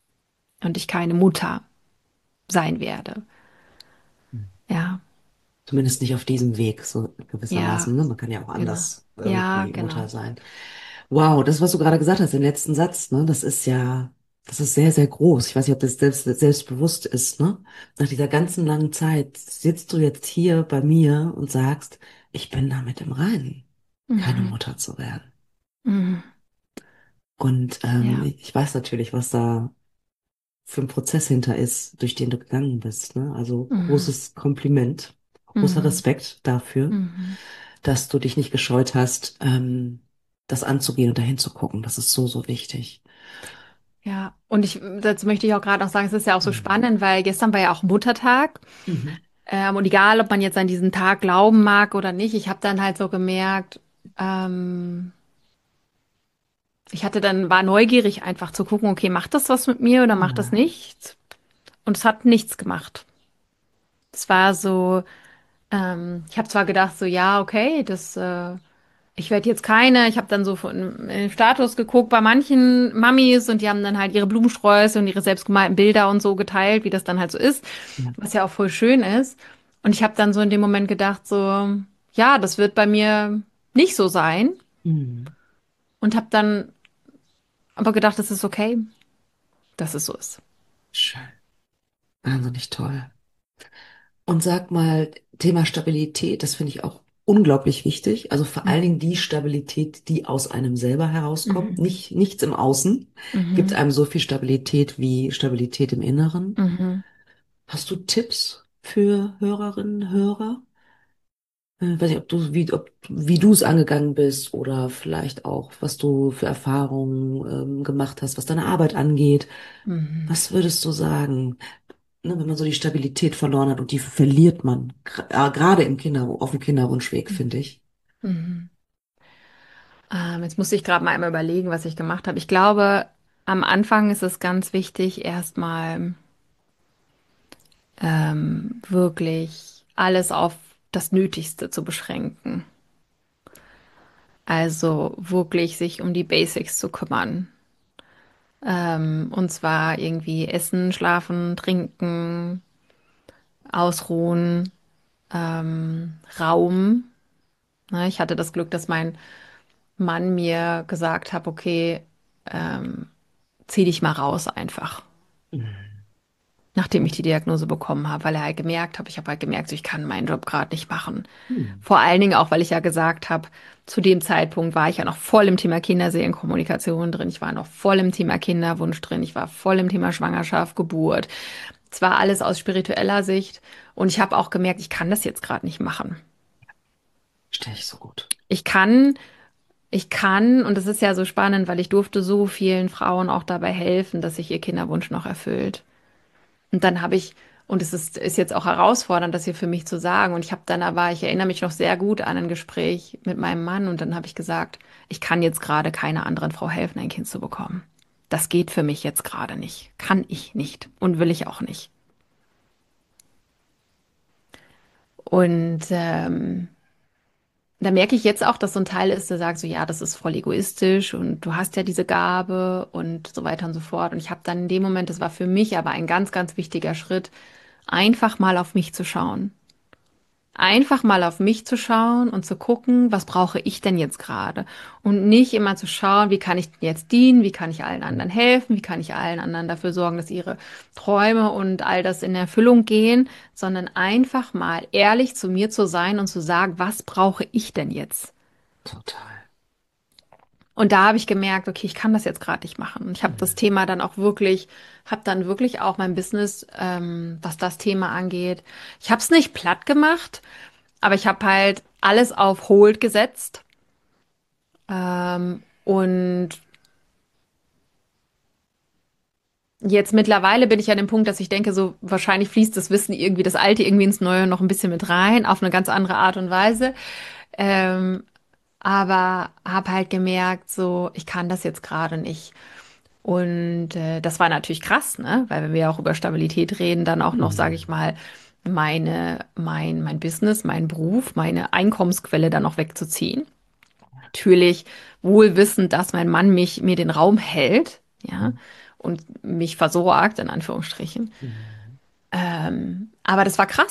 Speaker 2: und ich keine Mutter sein werde. Ja.
Speaker 1: Zumindest nicht auf diesem Weg, so
Speaker 2: Ja,
Speaker 1: gewissermaßen. Ne? Man kann ja auch
Speaker 2: genau.
Speaker 1: anders
Speaker 2: Ja,
Speaker 1: irgendwie
Speaker 2: genau.
Speaker 1: Mutter sein. Wow, das, was du gerade gesagt hast, den letzten Satz, ne, das ist ja, das ist sehr, sehr groß. Ich weiß nicht, ob das selbst, selbstbewusst ist, ne? Nach dieser ganzen langen Zeit sitzt du jetzt hier bei mir und sagst, ich bin damit im Reinen, keine
Speaker 2: Mhm.
Speaker 1: Mutter zu werden.
Speaker 2: Mhm.
Speaker 1: Und ähm,
Speaker 2: Ja.
Speaker 1: ich weiß natürlich, was da für ein Prozess hinter ist, durch den du gegangen bist, ne? Also
Speaker 2: Mhm.
Speaker 1: großes Kompliment, großer
Speaker 2: Mhm.
Speaker 1: Respekt dafür,
Speaker 2: Mhm.
Speaker 1: dass du dich nicht gescheut hast, ähm, das anzugehen und dahin zu gucken. Das ist so, so wichtig.
Speaker 2: Ja, und ich, dazu möchte ich auch gerade noch sagen, es ist ja auch so
Speaker 1: Mhm.
Speaker 2: spannend, weil gestern war ja auch Muttertag.
Speaker 1: Mhm.
Speaker 2: Ähm, und egal, ob man jetzt an diesen Tag glauben mag oder nicht, ich habe dann halt so gemerkt, ähm, ich hatte dann, war neugierig einfach zu gucken, okay, macht das was mit mir oder macht das
Speaker 1: Ja.
Speaker 2: nichts? Und es hat nichts gemacht. Es war so, ähm, ich habe zwar gedacht, so, ja, okay, das, äh, ich werde jetzt keine, ich habe dann so von im Status geguckt bei manchen Mamis und die haben dann halt ihre Blumensträuße und ihre selbstgemalten Bilder und so geteilt, wie das dann halt so ist,
Speaker 1: Ja.
Speaker 2: was ja auch voll schön ist. Und ich habe dann so in dem Moment gedacht, so, ja, das wird bei mir nicht so sein
Speaker 1: Mhm.
Speaker 2: und habe dann aber gedacht, es ist okay, dass es so ist.
Speaker 1: Schön. Wahnsinnig toll. Und sag mal, Thema Stabilität, das finde ich auch unglaublich wichtig. Also vor allen
Speaker 2: Mhm.
Speaker 1: Dingen die Stabilität, die aus einem selber herauskommt.
Speaker 2: Mhm.
Speaker 1: Nicht, nichts im Außen gibt
Speaker 2: Mhm.
Speaker 1: einem so viel Stabilität wie Stabilität im Inneren.
Speaker 2: Mhm.
Speaker 1: Hast du Tipps für Hörerinnen, Hörer? Äh, weiß nicht, ob du, wie, ob, wie du es angegangen bist oder vielleicht auch, was du für Erfahrungen, ähm, gemacht hast, was deine Arbeit angeht.
Speaker 2: Mhm.
Speaker 1: Was würdest du sagen, ne, wenn man so die Stabilität verloren hat und die verliert man, gra- äh, gerade im Kinder, auf dem Kinderwunschweg, finde ich.
Speaker 2: Mhm. Ähm, jetzt muss ich gerade mal einmal überlegen, was ich gemacht habe. Ich glaube, am Anfang ist es ganz wichtig, erstmal ähm, wirklich alles auf das Nötigste zu beschränken. Also wirklich sich um die Basics zu kümmern. Ähm, und zwar irgendwie essen, schlafen, trinken, ausruhen, ähm, Raum. Ne, ich hatte das Glück, dass mein Mann mir gesagt hat, okay, ähm, zieh dich mal raus einfach.
Speaker 1: Mhm.
Speaker 2: Nachdem ich die Diagnose bekommen habe, weil er halt gemerkt hat, ich habe halt gemerkt, so, ich kann meinen Job gerade nicht machen.
Speaker 1: Hm.
Speaker 2: Vor allen Dingen auch, weil ich ja gesagt habe, zu dem Zeitpunkt war ich ja noch voll im Thema Kinderseelenkommunikation drin. Ich war noch voll im Thema Kinderwunsch drin. Ich war voll im Thema Schwangerschaft, Geburt. Es war alles aus spiritueller Sicht. Und ich habe auch gemerkt, ich kann das jetzt gerade nicht machen.
Speaker 1: Stell ich so gut.
Speaker 2: Ich kann, ich kann, und das ist ja so spannend, weil ich durfte so vielen Frauen auch dabei helfen, dass sich ihr Kinderwunsch noch erfüllt. Und dann habe ich, und es ist, ist jetzt auch herausfordernd, das hier für mich zu sagen. Und ich habe dann aber, ich erinnere mich noch sehr gut an ein Gespräch mit meinem Mann und dann habe ich gesagt, ich kann jetzt gerade keiner anderen Frau helfen, ein Kind zu bekommen. Das geht für mich jetzt gerade nicht. Kann ich nicht und will ich auch nicht. Und ähm, da merke ich jetzt auch, dass so ein Teil ist, der sagt so, ja, das ist voll egoistisch und du hast ja diese Gabe und so weiter und so fort. Und ich habe dann in dem Moment, das war für mich aber ein ganz, ganz wichtiger Schritt, einfach mal auf mich zu schauen. Einfach mal auf mich zu schauen und zu gucken, was brauche ich denn jetzt gerade? Und nicht immer zu schauen, wie kann ich denn jetzt dienen, wie kann ich allen anderen helfen, wie kann ich allen anderen dafür sorgen, dass ihre Träume und all das in Erfüllung gehen, sondern einfach mal ehrlich zu mir zu sein und zu sagen, was brauche ich denn jetzt?
Speaker 1: Total.
Speaker 2: Und da habe ich gemerkt, okay, ich kann das jetzt gerade nicht machen. Und ich habe das
Speaker 1: Mhm.
Speaker 2: Thema dann auch wirklich, habe dann wirklich auch mein Business, ähm, was das Thema angeht. Ich habe es nicht platt gemacht, aber ich habe halt alles auf Hold gesetzt. Ähm, und jetzt mittlerweile bin ich an dem Punkt, dass ich denke, so wahrscheinlich fließt das Wissen irgendwie, das Alte irgendwie ins Neue noch ein bisschen mit rein, auf eine ganz andere Art und Weise. Ähm, aber habe halt gemerkt, so, ich kann das jetzt gerade nicht. Und äh, das war natürlich krass, ne? Weil wenn wir auch über Stabilität reden, dann auch noch, sage ich
Speaker 1: Mhm.
Speaker 2: mal, meine, mein, mein Business, mein Beruf, meine Einkommensquelle dann noch wegzuziehen. Natürlich wohl wissend, dass mein Mann mich, mir den Raum hält, ja, und mich versorgt, in Anführungsstrichen.
Speaker 1: Mhm.
Speaker 2: Ähm, aber das war krass.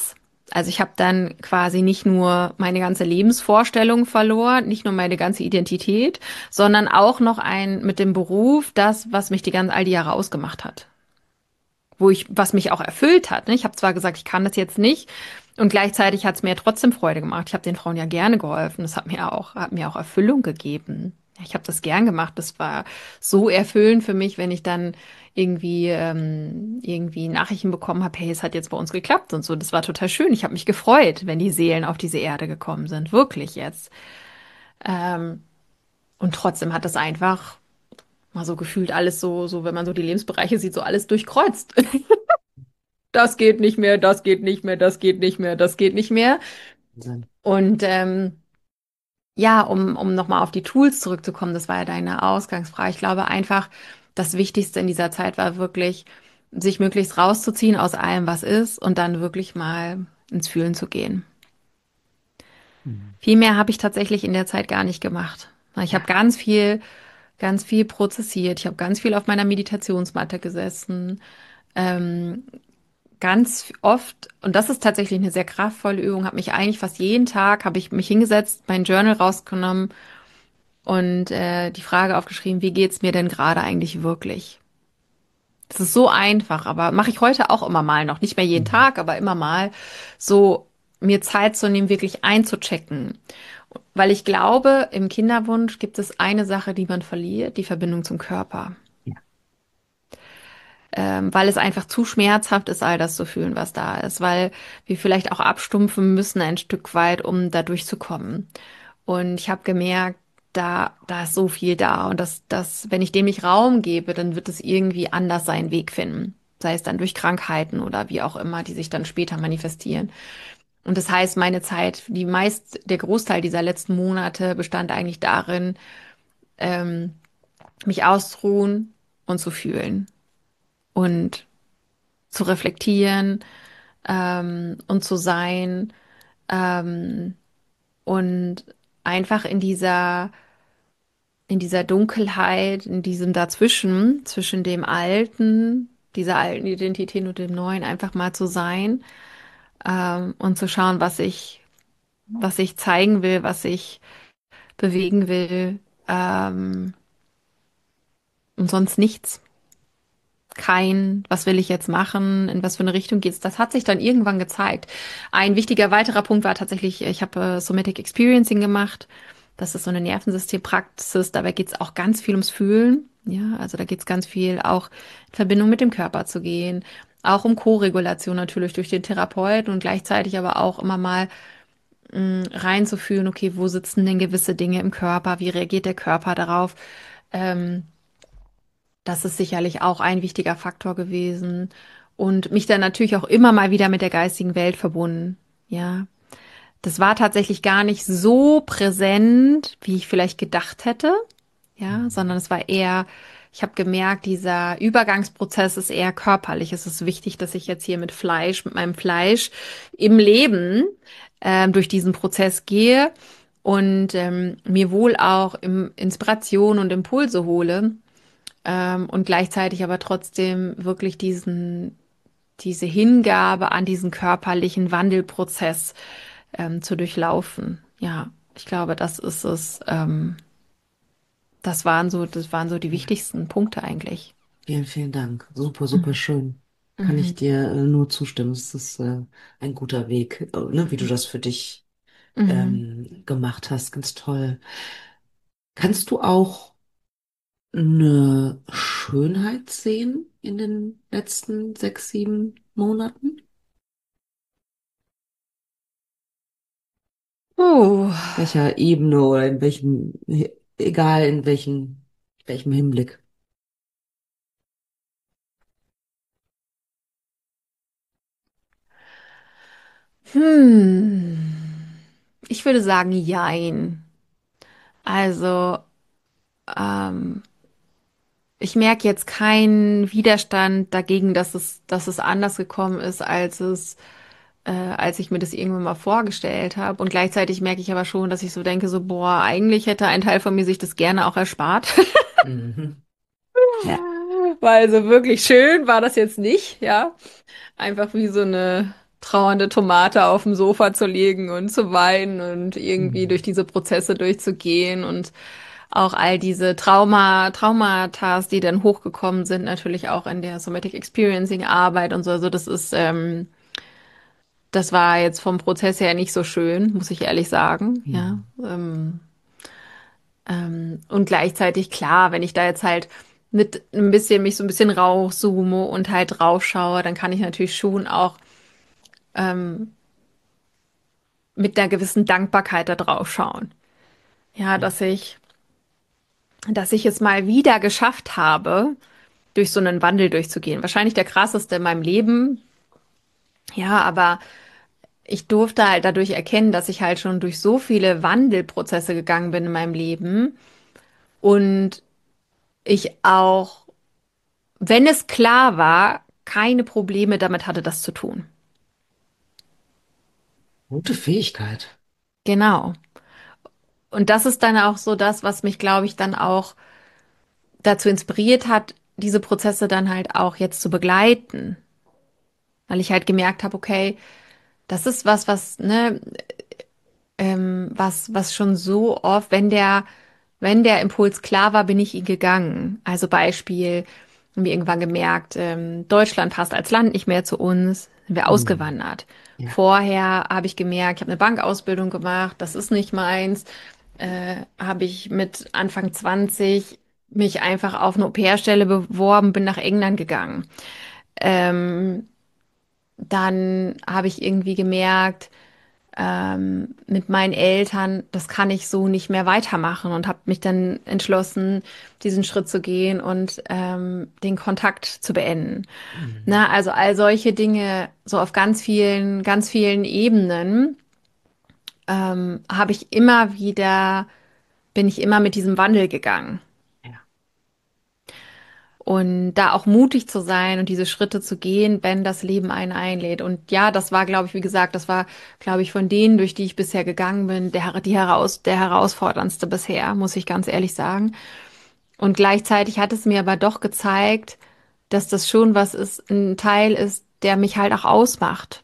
Speaker 2: Also ich habe dann quasi nicht nur meine ganze Lebensvorstellung verloren, nicht nur meine ganze Identität, sondern auch noch ein mit dem Beruf das, was mich die ganze all die Jahre ausgemacht hat, wo ich, was mich auch erfüllt hat. Ne? Ich habe zwar gesagt, ich kann das jetzt nicht, und gleichzeitig hat es mir trotzdem Freude gemacht. Ich habe den Frauen ja gerne geholfen. Das hat mir auch, hat mir auch Erfüllung gegeben. Ich habe das gern gemacht. Das war so erfüllend für mich, wenn ich dann irgendwie ähm, irgendwie Nachrichten bekommen habe, hey, es hat jetzt bei uns geklappt und so. Das war total schön. Ich habe mich gefreut, wenn die Seelen auf diese Erde gekommen sind. Wirklich jetzt. Ähm, und trotzdem hat das einfach mal so gefühlt alles so, so, wenn man so die Lebensbereiche sieht, so alles durchkreuzt. Das geht nicht mehr, das geht nicht mehr, das geht nicht mehr, das geht nicht mehr.
Speaker 1: Wahnsinn.
Speaker 2: Und ähm, ja, um, um nochmal auf die Tools zurückzukommen, das war ja deine Ausgangsfrage. Ich glaube einfach, das Wichtigste in dieser Zeit war wirklich, sich möglichst rauszuziehen aus allem, was ist, und dann wirklich mal ins Fühlen zu gehen.
Speaker 1: Mhm.
Speaker 2: Viel mehr habe ich tatsächlich in der Zeit gar nicht gemacht. Ich habe
Speaker 1: Ja.
Speaker 2: ganz viel, ganz viel prozessiert. Ich habe ganz viel auf meiner Meditationsmatte gesessen. Ähm, ganz oft, und das ist tatsächlich eine sehr kraftvolle Übung, habe mich eigentlich fast jeden Tag, habe ich mich hingesetzt, mein Journal rausgenommen und äh, die Frage aufgeschrieben, wie geht's mir denn gerade eigentlich wirklich? Das ist so einfach, aber mache ich heute auch immer mal noch, nicht mehr jeden
Speaker 1: Mhm.
Speaker 2: Tag, aber immer mal, so mir Zeit zu nehmen, wirklich einzuchecken. Weil ich glaube, im Kinderwunsch gibt es eine Sache, die man verliert, die Verbindung zum Körper.
Speaker 1: Ja.
Speaker 2: Ähm, weil es einfach zu schmerzhaft ist, all das zu fühlen, was da ist, weil wir vielleicht auch abstumpfen müssen ein Stück weit, um da durchzukommen. Und ich habe gemerkt, da, da ist so viel da, und das, das, wenn ich dem nicht Raum gebe, dann wird es irgendwie anders seinen Weg finden. Sei es dann durch Krankheiten oder wie auch immer, die sich dann später manifestieren. Und das heißt, meine Zeit, die meist, der Großteil dieser letzten Monate bestand eigentlich darin, ähm, mich auszuruhen und zu fühlen und zu reflektieren, ähm, und zu sein, ähm, und einfach in dieser, in dieser Dunkelheit, in diesem Dazwischen, zwischen dem Alten, dieser alten Identität und dem Neuen, einfach mal zu sein, ähm, und zu schauen, was ich, was ich zeigen will, was ich bewegen will, ähm, und sonst nichts. Kein, was will ich jetzt machen, in was für eine Richtung geht's. Das hat sich dann irgendwann gezeigt. Ein wichtiger weiterer Punkt war tatsächlich, ich habe äh, Somatic Experiencing gemacht. Das ist so eine Nervensystempraxis. Dabei geht's auch ganz viel ums Fühlen. Ja, also da geht's ganz viel auch in Verbindung mit dem Körper zu gehen. Auch um Co-Regulation natürlich durch den Therapeuten, und gleichzeitig aber auch immer mal mh, reinzufühlen, okay, wo sitzen denn gewisse Dinge im Körper? Wie reagiert der Körper darauf? Ähm, Das ist sicherlich auch ein wichtiger Faktor gewesen, und mich dann natürlich auch immer mal wieder mit der geistigen Welt verbunden. Ja, das war tatsächlich gar nicht so präsent, wie ich vielleicht gedacht hätte. Ja, sondern es war eher, ich habe gemerkt, dieser Übergangsprozess ist eher körperlich. Es ist wichtig, dass ich jetzt hier mit Fleisch, mit meinem Fleisch im Leben ähm, durch diesen Prozess gehe und ähm, mir wohl auch im Inspiration und Impulse hole, ähm, und gleichzeitig aber trotzdem wirklich diesen, diese Hingabe an diesen körperlichen Wandelprozess ähm, zu durchlaufen. Ja, ich glaube, das ist es. Ähm, das waren so, das waren so die
Speaker 1: Ja.
Speaker 2: wichtigsten Punkte eigentlich.
Speaker 1: Vielen, vielen Dank. Super, super
Speaker 2: Mhm.
Speaker 1: schön. Kann ich
Speaker 2: Mhm.
Speaker 1: dir äh, nur zustimmen. Es ist äh, ein guter Weg, äh, ne, wie du das für dich
Speaker 2: Mhm.
Speaker 1: ähm, gemacht hast. Ganz toll. Kannst du auch eine Schönheit sehen in den letzten sechs, sieben Monaten?
Speaker 2: Uh.
Speaker 1: Welcher Ebene oder in welchem, egal in welchem, welchem Hinblick.
Speaker 2: Hm. Ich würde sagen, jein. Also, ähm, ich merke jetzt keinen Widerstand dagegen, dass es, dass es anders gekommen ist, als es, äh, als ich mir das irgendwann mal vorgestellt habe. Und gleichzeitig merke ich aber schon, dass ich so denke, so, boah, eigentlich hätte ein Teil von mir sich das gerne auch erspart.
Speaker 1: Mhm. Ja.
Speaker 2: Weil so wirklich schön war das jetzt nicht, ja. Einfach wie so eine. trauernde Tomate auf dem Sofa zu legen und zu weinen und irgendwie durch
Speaker 1: Mhm.
Speaker 2: diese Prozesse durchzugehen und auch all diese Trauma, Traumata, die dann hochgekommen sind, natürlich auch in der Somatic Experiencing Arbeit und so. Also das ist, ähm, das war jetzt vom Prozess her nicht so schön, muss ich ehrlich sagen. Ja.
Speaker 1: Mhm.
Speaker 2: Ähm, ähm, und gleichzeitig klar, wenn ich da jetzt halt mit ein bisschen mich so ein bisschen rauszoome und halt draufschaue, dann kann ich natürlich schon auch ähm, mit einer gewissen Dankbarkeit da drauf schauen. Ja,
Speaker 1: Ja.
Speaker 2: dass ich, dass ich es mal wieder geschafft habe, durch so einen Wandel durchzugehen. Wahrscheinlich der krasseste in meinem Leben. Ja, aber ich durfte halt dadurch erkennen, dass ich halt schon durch so viele Wandelprozesse gegangen bin in meinem Leben und ich auch, wenn es klar war, keine Probleme damit hatte, das zu tun.
Speaker 1: Gute Fähigkeit.
Speaker 2: Genau. Und das ist dann auch so das, was mich, glaube ich, dann auch dazu inspiriert hat, diese Prozesse dann halt auch jetzt zu begleiten. Weil ich halt gemerkt habe, okay, das ist was, was, ne, ähm, was, was schon so oft, wenn der, wenn der Impuls klar war, bin ich ihn gegangen. Also Beispiel, haben wir irgendwann gemerkt, ähm, Deutschland passt als Land nicht mehr zu uns, sind wir
Speaker 1: Mhm.
Speaker 2: ausgewandert.
Speaker 1: Ja.
Speaker 2: Vorher habe ich gemerkt, ich habe eine Bankausbildung gemacht, das ist nicht meins. Äh, habe ich mit Anfang zwanzig mich einfach auf eine Au-pair-Stelle beworben, bin nach England gegangen. Ähm, dann habe ich irgendwie gemerkt, ähm, mit meinen Eltern, das kann ich so nicht mehr weitermachen und habe mich dann entschlossen, diesen Schritt zu gehen und ähm, den Kontakt zu beenden.
Speaker 1: Mhm.
Speaker 2: Na, also all solche Dinge, so auf ganz vielen, ganz vielen Ebenen, ähm, habe ich immer wieder, bin ich immer mit diesem Wandel gegangen.
Speaker 1: Ja.
Speaker 2: Und da auch mutig zu sein und diese Schritte zu gehen, wenn das Leben einen einlädt. Und ja, das war, glaube ich, wie gesagt, das war, glaube ich, von denen, durch die ich bisher gegangen bin, der, die heraus, der herausforderndste bisher, muss ich ganz ehrlich sagen. Und gleichzeitig hat es mir aber doch gezeigt, dass das schon was ist, ein Teil ist, der mich halt auch ausmacht.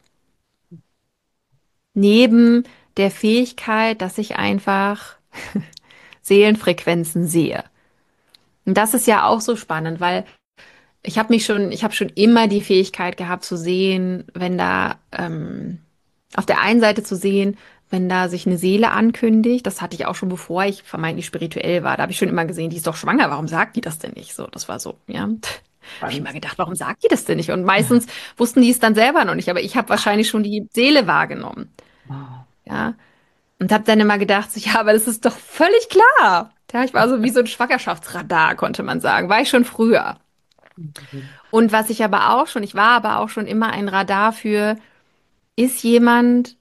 Speaker 2: Neben der Fähigkeit, dass ich einfach Seelenfrequenzen sehe. Und das ist ja auch so spannend, weil ich habe mich schon, ich habe schon immer die Fähigkeit gehabt zu sehen, wenn da ähm, auf der einen Seite zu sehen, wenn da sich eine Seele ankündigt. Das hatte ich auch schon bevor ich vermeintlich spirituell war. Da habe ich schon immer gesehen, die ist doch schwanger. Warum sagt die das denn nicht? So, das war so, ja. Habe ich immer
Speaker 1: Spannend.
Speaker 2: gedacht, warum sagt die das denn nicht? Und
Speaker 1: Ja.
Speaker 2: meistens wussten die es dann selber noch nicht. Aber ich habe
Speaker 1: Ah,
Speaker 2: wahrscheinlich schon die Seele wahrgenommen,
Speaker 1: wow.
Speaker 2: ja. Und habe dann immer gedacht, so, ja, aber das ist doch völlig klar. Ja, ich war so wie so ein Schwangerschaftsradar, konnte man sagen. War ich schon früher.
Speaker 1: Mhm.
Speaker 2: Und was ich aber auch schon, ich war aber auch schon immer ein Radar für, ist jemand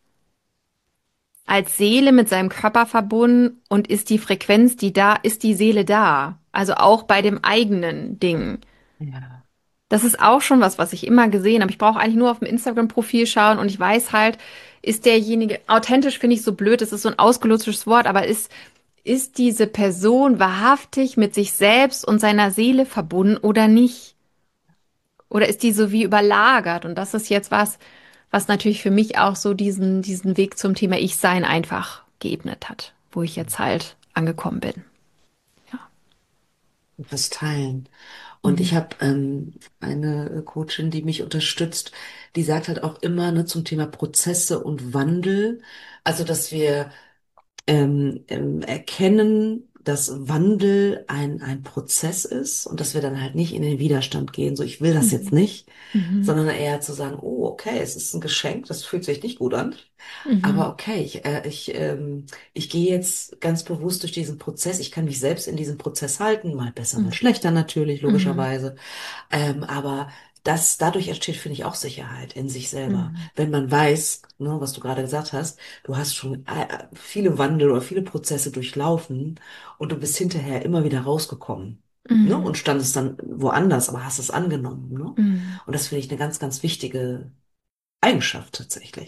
Speaker 2: als Seele mit seinem Körper verbunden und ist die Frequenz, die da, ist die Seele da? Also auch bei dem eigenen Ding.
Speaker 1: Ja.
Speaker 2: Das ist auch schon was, was ich immer gesehen habe. Ich brauche eigentlich nur auf dem Instagram-Profil schauen und ich weiß halt, ist derjenige, authentisch finde ich so blöd, das ist so ein ausgelutschtes Wort, aber ist, ist diese Person wahrhaftig mit sich selbst und seiner Seele verbunden oder nicht? Oder ist die so wie überlagert? Und das ist jetzt was, was natürlich für mich auch so diesen, diesen Weg zum Thema Ich-Sein einfach geebnet hat, wo ich jetzt halt angekommen bin. Ja.
Speaker 1: Was teilen. Und ich
Speaker 2: Mhm.
Speaker 1: habe ähm, eine äh, Coachin, die mich unterstützt, die sagt halt auch immer, ne, zum Thema Prozesse und Wandel, also dass wir ähm, ähm, erkennen, dass Wandel ein, ein Prozess ist und dass wir dann halt nicht in den Widerstand gehen, so ich will das jetzt
Speaker 2: Mhm.
Speaker 1: nicht,
Speaker 2: Mhm.
Speaker 1: sondern eher zu sagen, oh, okay, es ist ein Geschenk, das fühlt sich nicht gut an,
Speaker 2: Mhm.
Speaker 1: aber okay, ich, äh, ich, ähm, ich gehe jetzt ganz bewusst durch diesen Prozess, ich kann mich selbst in diesem Prozess halten, mal besser, mal
Speaker 2: Mhm.
Speaker 1: schlechter natürlich,
Speaker 2: Mhm.
Speaker 1: logischerweise, ähm, aber das, dadurch entsteht, finde ich, auch Sicherheit in sich selber.
Speaker 2: Mhm.
Speaker 1: Wenn man weiß, ne, was du gerade gesagt hast, du hast schon äh, äh, viele Wandel oder viele Prozesse durchlaufen und du bist hinterher immer wieder rausgekommen. Ne,
Speaker 2: Mhm.
Speaker 1: und standest dann woanders, aber hast es angenommen. Ne?
Speaker 2: Mhm.
Speaker 1: Und das finde ich eine ganz, ganz wichtige Eigenschaft tatsächlich.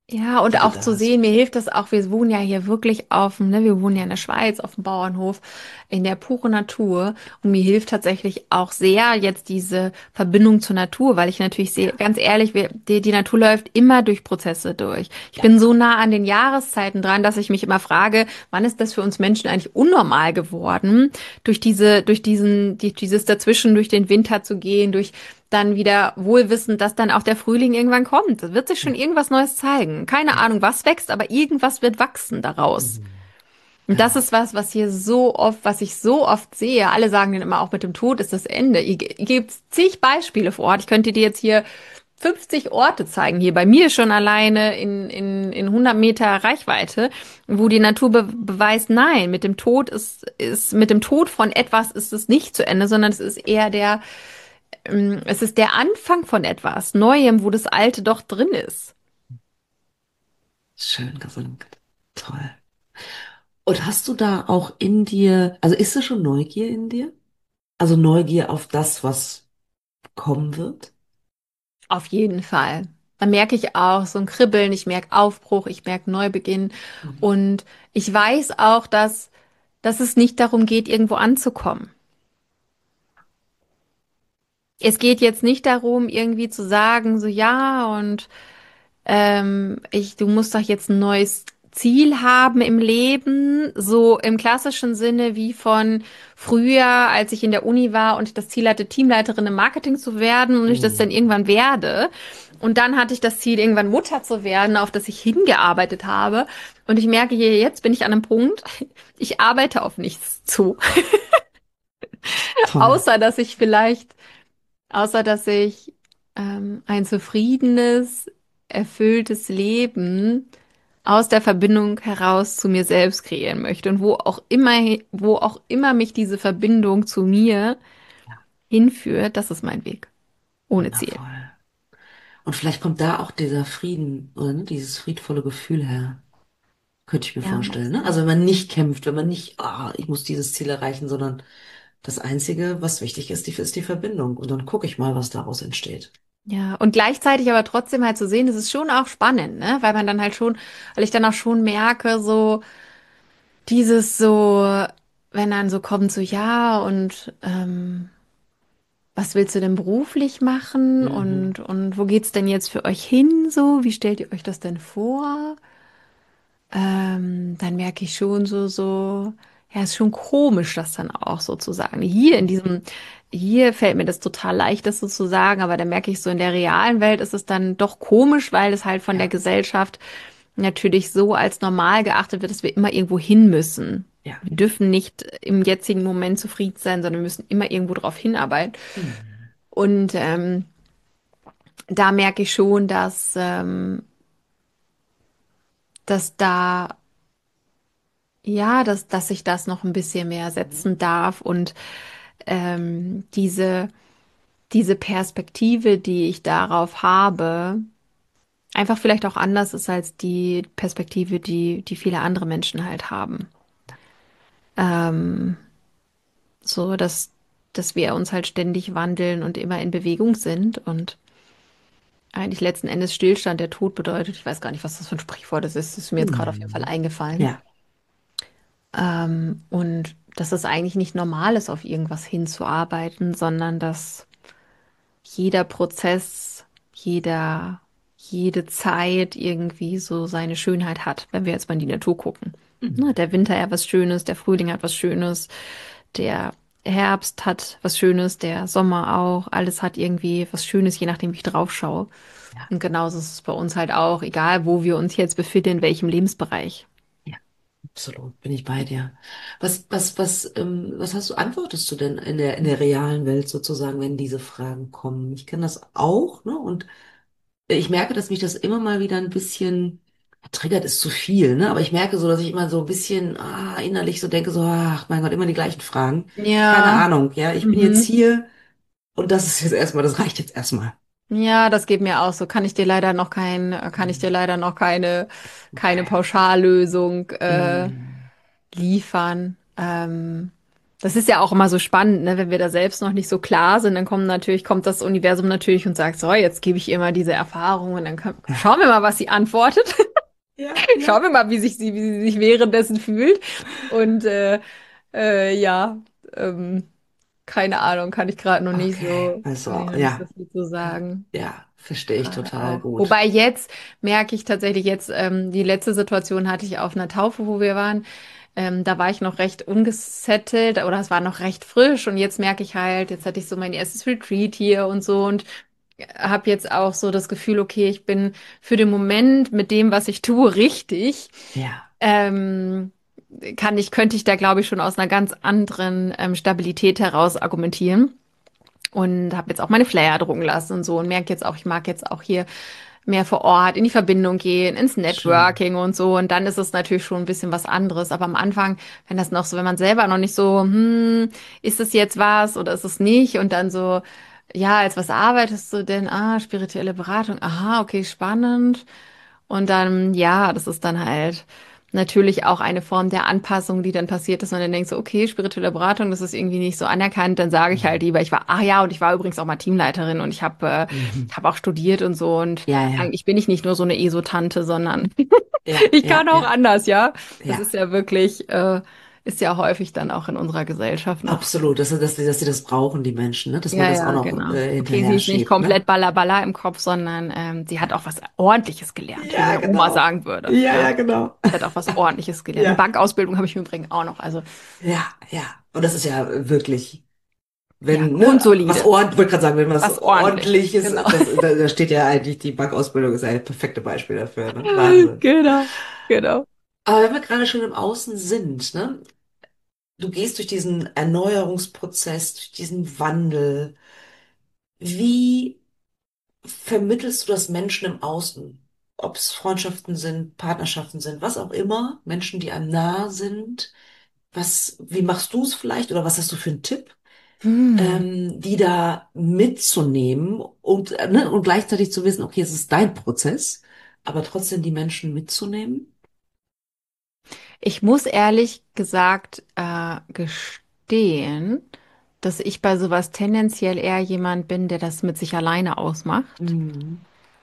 Speaker 2: Ja,
Speaker 1: die
Speaker 2: und
Speaker 1: du
Speaker 2: auch
Speaker 1: da
Speaker 2: zu
Speaker 1: hast.
Speaker 2: sehen, mir hilft das auch, wir wohnen ja hier wirklich auf dem, ne, wir wohnen ja in der Schweiz, auf dem Bauernhof, in der puren Natur. Und mir hilft tatsächlich auch sehr jetzt diese Verbindung zur Natur, weil ich natürlich sehe,
Speaker 1: Ja,
Speaker 2: ganz ehrlich, wir, die, die Natur läuft immer durch Prozesse durch. Ich
Speaker 1: ja.
Speaker 2: bin so nah an den Jahreszeiten dran, dass ich mich immer frage, wann ist das für uns Menschen eigentlich unnormal geworden, durch diese, durch diesen, die, dieses dazwischen, durch den Winter zu gehen, durch dann wieder wohlwissend, dass dann auch der Frühling irgendwann kommt. Da wird sich schon
Speaker 1: Ja,
Speaker 2: irgendwas Neues zeigen. Keine
Speaker 1: ja.
Speaker 2: Ahnung, was wächst, aber irgendwas wird wachsen daraus.
Speaker 1: Mhm.
Speaker 2: Und das
Speaker 1: Ja.
Speaker 2: ist was, was hier so oft, was ich so oft sehe. Alle sagen dann immer, auch mit dem Tod ist das Ende. Ihr, ihr gebt zig Beispiele vor Ort. Ich könnte dir jetzt hier fünfzig Orte zeigen, hier bei mir schon alleine in, in, in hundert Meter Reichweite, wo die Natur be beweist, nein, mit dem Tod ist, ist, mit dem Tod von etwas ist es nicht zu Ende, sondern es ist eher der, ähm, es ist der Anfang von etwas Neuem, wo das Alte doch drin ist.
Speaker 1: Schön gesagt. Toll. Und hast du da auch in dir, also ist da schon Neugier in dir? Also Neugier auf das, was kommen wird?
Speaker 2: Auf jeden Fall. Da merke ich auch so ein Kribbeln, ich merke Aufbruch, ich merke Neubeginn
Speaker 1: Mhm.
Speaker 2: und ich weiß auch, dass, dass es nicht darum geht, irgendwo anzukommen. Es geht jetzt nicht darum, irgendwie zu sagen, so ja, und ähm, ich, du musst doch jetzt ein neues Ziel haben im Leben, so im klassischen Sinne wie von früher, als ich in der Uni war und ich das Ziel hatte, Teamleiterin im Marketing zu werden und ich das dann
Speaker 1: Mhm.
Speaker 2: irgendwann werde. Und dann hatte ich das Ziel, irgendwann Mutter zu werden, auf das ich hingearbeitet habe. Und ich merke hier, jetzt bin ich an einem Punkt, ich arbeite auf nichts zu,
Speaker 1: Toll.
Speaker 2: außer dass ich vielleicht Außer dass ich ähm, ein zufriedenes, erfülltes Leben aus der Verbindung heraus zu mir selbst kreieren möchte. Und wo auch immer, wo auch immer mich diese Verbindung zu mir hinführt, das ist mein Weg. Ohne Ziel.
Speaker 1: Wundervoll. Und vielleicht kommt da auch dieser Frieden, oder ne, dieses friedvolle Gefühl her. Könnte ich mir
Speaker 2: Ja,
Speaker 1: vorstellen, ne? Also wenn man nicht kämpft, wenn man nicht, ah, ich muss dieses Ziel erreichen, sondern das Einzige, was wichtig ist, die, ist die Verbindung. Und dann gucke ich mal, was daraus entsteht.
Speaker 2: ja. Und gleichzeitig aber trotzdem halt zu sehen, das ist schon auch spannend, ne? Weil man dann halt schon, weil ich dann auch schon merke, so dieses so, wenn dann so kommt, so ja, und ähm, was willst du denn beruflich machen
Speaker 1: Mhm.
Speaker 2: und, und wo geht's denn jetzt für euch hin so? Wie stellt ihr euch das denn vor? Ähm, dann merke ich schon so, so, ja, ist schon komisch, das dann auch so zu sagen. Hier in diesem, hier fällt mir das total leicht, das so zu sagen, aber dann merke ich so, in der realen Welt ist es dann doch komisch, weil es halt von der
Speaker 1: Ja,
Speaker 2: Gesellschaft natürlich so als normal geachtet wird, dass wir immer irgendwo hin müssen.
Speaker 1: ja.
Speaker 2: Wir dürfen nicht im jetzigen Moment zufrieden sein, sondern wir müssen immer irgendwo drauf hinarbeiten.
Speaker 1: Mhm.
Speaker 2: Und ähm, da merke ich schon, dass, ähm, dass da, ja, dass, dass ich das noch ein bisschen mehr setzen darf und ähm, diese, diese Perspektive, die ich darauf habe, einfach vielleicht auch anders ist als die Perspektive, die, die viele andere Menschen halt haben. Ähm, so, dass, dass wir uns halt ständig wandeln und immer in Bewegung sind und eigentlich letzten Endes Stillstand der Tod bedeutet. Ich weiß gar nicht, was das für ein Sprichwort ist. Es ist mir jetzt gerade auf jeden Fall
Speaker 1: Mhm.
Speaker 2: eingefallen.
Speaker 1: Ja,
Speaker 2: Ähm, und dass es eigentlich nicht normal ist, auf irgendwas hinzuarbeiten, sondern dass jeder Prozess, jeder, jede Zeit irgendwie so seine Schönheit hat, wenn wir jetzt mal in die Natur gucken. Ne,
Speaker 1: mhm.
Speaker 2: der Winter hat was Schönes, der Frühling hat was Schönes, der Herbst hat was Schönes, der Sommer auch. Alles hat irgendwie was Schönes, je nachdem, wie ich drauf schaue.
Speaker 1: Ja,
Speaker 2: Und genauso ist es bei uns halt auch, egal wo wir uns jetzt befinden, in welchem Lebensbereich.
Speaker 1: ja, absolut, bin ich bei dir. Was, was, was, ähm, was hast du, antwortest du denn in der, in der realen Welt sozusagen, wenn diese Fragen kommen? Ich kenne das auch, ne? Und ich merke, dass mich das immer mal wieder ein bisschen, triggert ist zu viel, ne? Aber ich merke so, dass ich immer so ein bisschen ah, innerlich so denke, so, ach mein Gott, immer die gleichen Fragen. Keine
Speaker 2: Ja,
Speaker 1: Ahnung, ja, ich bin jetzt
Speaker 2: mhm.
Speaker 1: hier und das ist jetzt erstmal, das reicht jetzt erstmal.
Speaker 2: Ja, das geht mir auch so. Kann ich dir leider noch kein, kann ich dir leider noch keine, keine
Speaker 1: Okay.
Speaker 2: Pauschallösung äh,
Speaker 1: Mm,
Speaker 2: liefern. Ähm, Das ist ja auch immer so spannend, ne? Wenn wir da selbst noch nicht so klar sind, dann kommt natürlich, kommt das Universum natürlich und sagt, so, jetzt gebe ich ihr mal diese Erfahrung und dann kann, schauen wir mal, was sie antwortet.
Speaker 1: Ja,
Speaker 2: Schauen
Speaker 1: ja.
Speaker 2: wir mal, wie sich sie, wie sie sich währenddessen fühlt. Und äh, äh, ja, ähm, keine Ahnung, kann ich gerade noch nicht
Speaker 1: Okay,
Speaker 2: so, kann
Speaker 1: also
Speaker 2: ich noch nicht so
Speaker 1: ja,
Speaker 2: viel zu sagen.
Speaker 1: ja, verstehe ich
Speaker 2: Gerade
Speaker 1: total
Speaker 2: auch.
Speaker 1: gut.
Speaker 2: Wobei jetzt merke ich tatsächlich jetzt, ähm, die letzte Situation hatte ich auf einer Taufe, wo wir waren. Ähm, da war ich noch recht ungesettelt oder es war noch recht frisch und jetzt merke ich halt, jetzt hatte ich so mein erstes Retreat hier und so und habe jetzt auch so das Gefühl, okay, ich bin für den Moment mit dem, was ich tue, richtig.
Speaker 1: Ja,
Speaker 2: Ähm, kann ich, könnte ich da, glaube ich, schon aus einer ganz anderen ähm, Stabilität heraus argumentieren. Und habe jetzt auch meine Flyer drucken lassen und so und merke jetzt auch, ich mag jetzt auch hier mehr vor Ort in die Verbindung gehen, ins
Speaker 1: schön.
Speaker 2: Networking und so. Und dann ist es natürlich schon ein bisschen was anderes. Aber am Anfang, wenn das noch so, wenn man selber noch nicht so, hm, ist es jetzt was oder ist es nicht? Und dann so, ja, als was arbeitest du denn? Ah, spirituelle Beratung. Aha, okay, spannend. Und dann, ja, das ist dann halt natürlich auch eine Form der Anpassung, die dann passiert ist. Und dann denkst du, okay, spirituelle Beratung, das ist irgendwie nicht so anerkannt. Dann sage ich halt
Speaker 1: Mhm.
Speaker 2: lieber, ich war, ach ja, und ich war übrigens auch mal Teamleiterin und ich habe äh,
Speaker 1: Mhm.
Speaker 2: hab auch studiert und so. Und
Speaker 1: Ja, ja,
Speaker 2: eigentlich bin ich nicht nur so eine ESO-Tante, sondern
Speaker 1: ja,
Speaker 2: ich
Speaker 1: ja,
Speaker 2: kann auch
Speaker 1: ja,
Speaker 2: anders, ja. Das
Speaker 1: ja.
Speaker 2: ist ja wirklich, äh, ist ja häufig dann auch in unserer Gesellschaft noch.
Speaker 1: Absolut, dass, dass, dass sie das brauchen, die Menschen, ne? Dass man
Speaker 2: Ja,
Speaker 1: das auch
Speaker 2: ja,
Speaker 1: noch
Speaker 2: genau.
Speaker 1: äh,
Speaker 2: Okay, sie
Speaker 1: hinterher
Speaker 2: ist nicht
Speaker 1: schiebt, ne?
Speaker 2: komplett balla im Kopf, sondern ähm, sie hat auch was Ordentliches gelernt, wie
Speaker 1: Ja,
Speaker 2: meine Oma
Speaker 1: genau.
Speaker 2: sagen würde.
Speaker 1: Ja,
Speaker 2: Ja,
Speaker 1: ja, genau.
Speaker 2: sie hat auch was Ordentliches gelernt. Eine
Speaker 1: Ja,
Speaker 2: Bankausbildung habe ich im Übrigen auch noch. Also
Speaker 1: ja, ja. Und das ist ja wirklich,
Speaker 2: ja,
Speaker 1: wenn, ne, was
Speaker 2: grundsolide,
Speaker 1: ordentlich, wollte gerade sagen, wenn was
Speaker 2: was ordentlich.
Speaker 1: ordentliches,
Speaker 2: Genau.
Speaker 1: das, da, da steht ja eigentlich, die Bankausbildung ist ein perfektes Beispiel dafür, ne? Wahnsinn.
Speaker 2: Genau, genau.
Speaker 1: Aber wenn wir gerade schon im Außen sind, ne? Du gehst durch diesen Erneuerungsprozess, durch diesen Wandel. Wie vermittelst du das Menschen im Außen? Ob es Freundschaften sind, Partnerschaften sind, was auch immer, Menschen, die einem nah sind. Was, wie machst du es vielleicht oder was hast du für einen Tipp,
Speaker 2: Hm.
Speaker 1: ähm, die da mitzunehmen und, äh, ne, und gleichzeitig zu wissen, okay, es ist dein Prozess, aber trotzdem die Menschen mitzunehmen?
Speaker 2: Ich muss ehrlich gesagt äh, gestehen, dass ich bei sowas tendenziell eher jemand bin, der das mit sich alleine ausmacht.
Speaker 1: Mhm.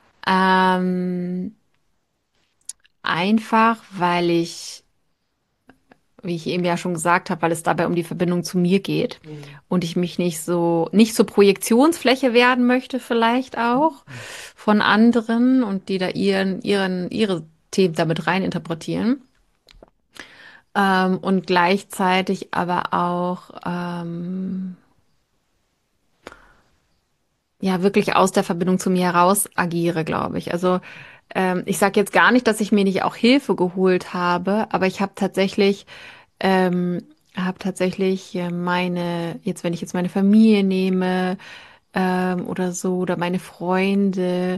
Speaker 2: Ähm, einfach, weil ich, wie ich eben ja schon gesagt habe, weil es dabei um die Verbindung zu mir geht
Speaker 1: Mhm.
Speaker 2: und ich mich nicht so, nicht zur Projektionsfläche werden möchte, vielleicht auch von anderen und die da ihren, ihren, ihre Themen damit rein interpretieren. Ähm, und gleichzeitig aber auch ähm, ja wirklich aus der Verbindung zu mir heraus agiere, glaube ich. Also ähm, ich sage jetzt gar nicht, dass ich mir nicht auch Hilfe geholt habe, aber ich habe tatsächlich ähm, habe tatsächlich äh, meine, jetzt wenn ich jetzt meine Familie nehme ähm, oder so oder meine Freunde,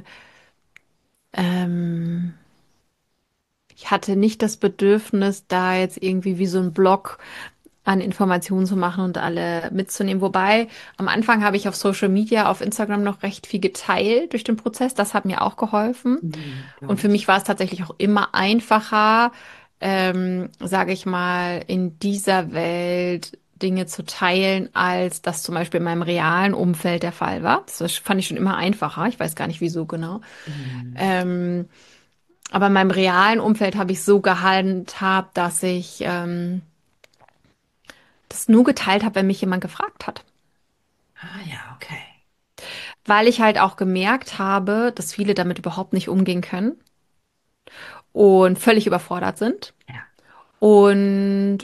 Speaker 2: ähm, ich hatte nicht das Bedürfnis, da jetzt irgendwie wie so ein Block an Informationen zu machen und alle mitzunehmen. Wobei, am Anfang habe ich auf Social Media, auf Instagram noch recht viel geteilt durch den Prozess. Das hat mir auch geholfen.
Speaker 1: Mhm,
Speaker 2: Und
Speaker 1: glaube
Speaker 2: für mich
Speaker 1: ich.
Speaker 2: war es tatsächlich auch immer einfacher, ähm, sage ich mal, in dieser Welt Dinge zu teilen, als das zum Beispiel in meinem realen Umfeld der Fall war. Das fand ich schon immer einfacher. Ich weiß gar nicht, wieso genau.
Speaker 1: Mhm.
Speaker 2: Ähm, aber in meinem realen Umfeld habe ich so gehandhabt, dass ich ähm, das nur geteilt habe, wenn mich jemand gefragt hat.
Speaker 1: Ah ja, okay.
Speaker 2: Weil ich halt auch gemerkt habe, dass viele damit überhaupt nicht umgehen können und völlig überfordert sind.
Speaker 1: Ja.
Speaker 2: Und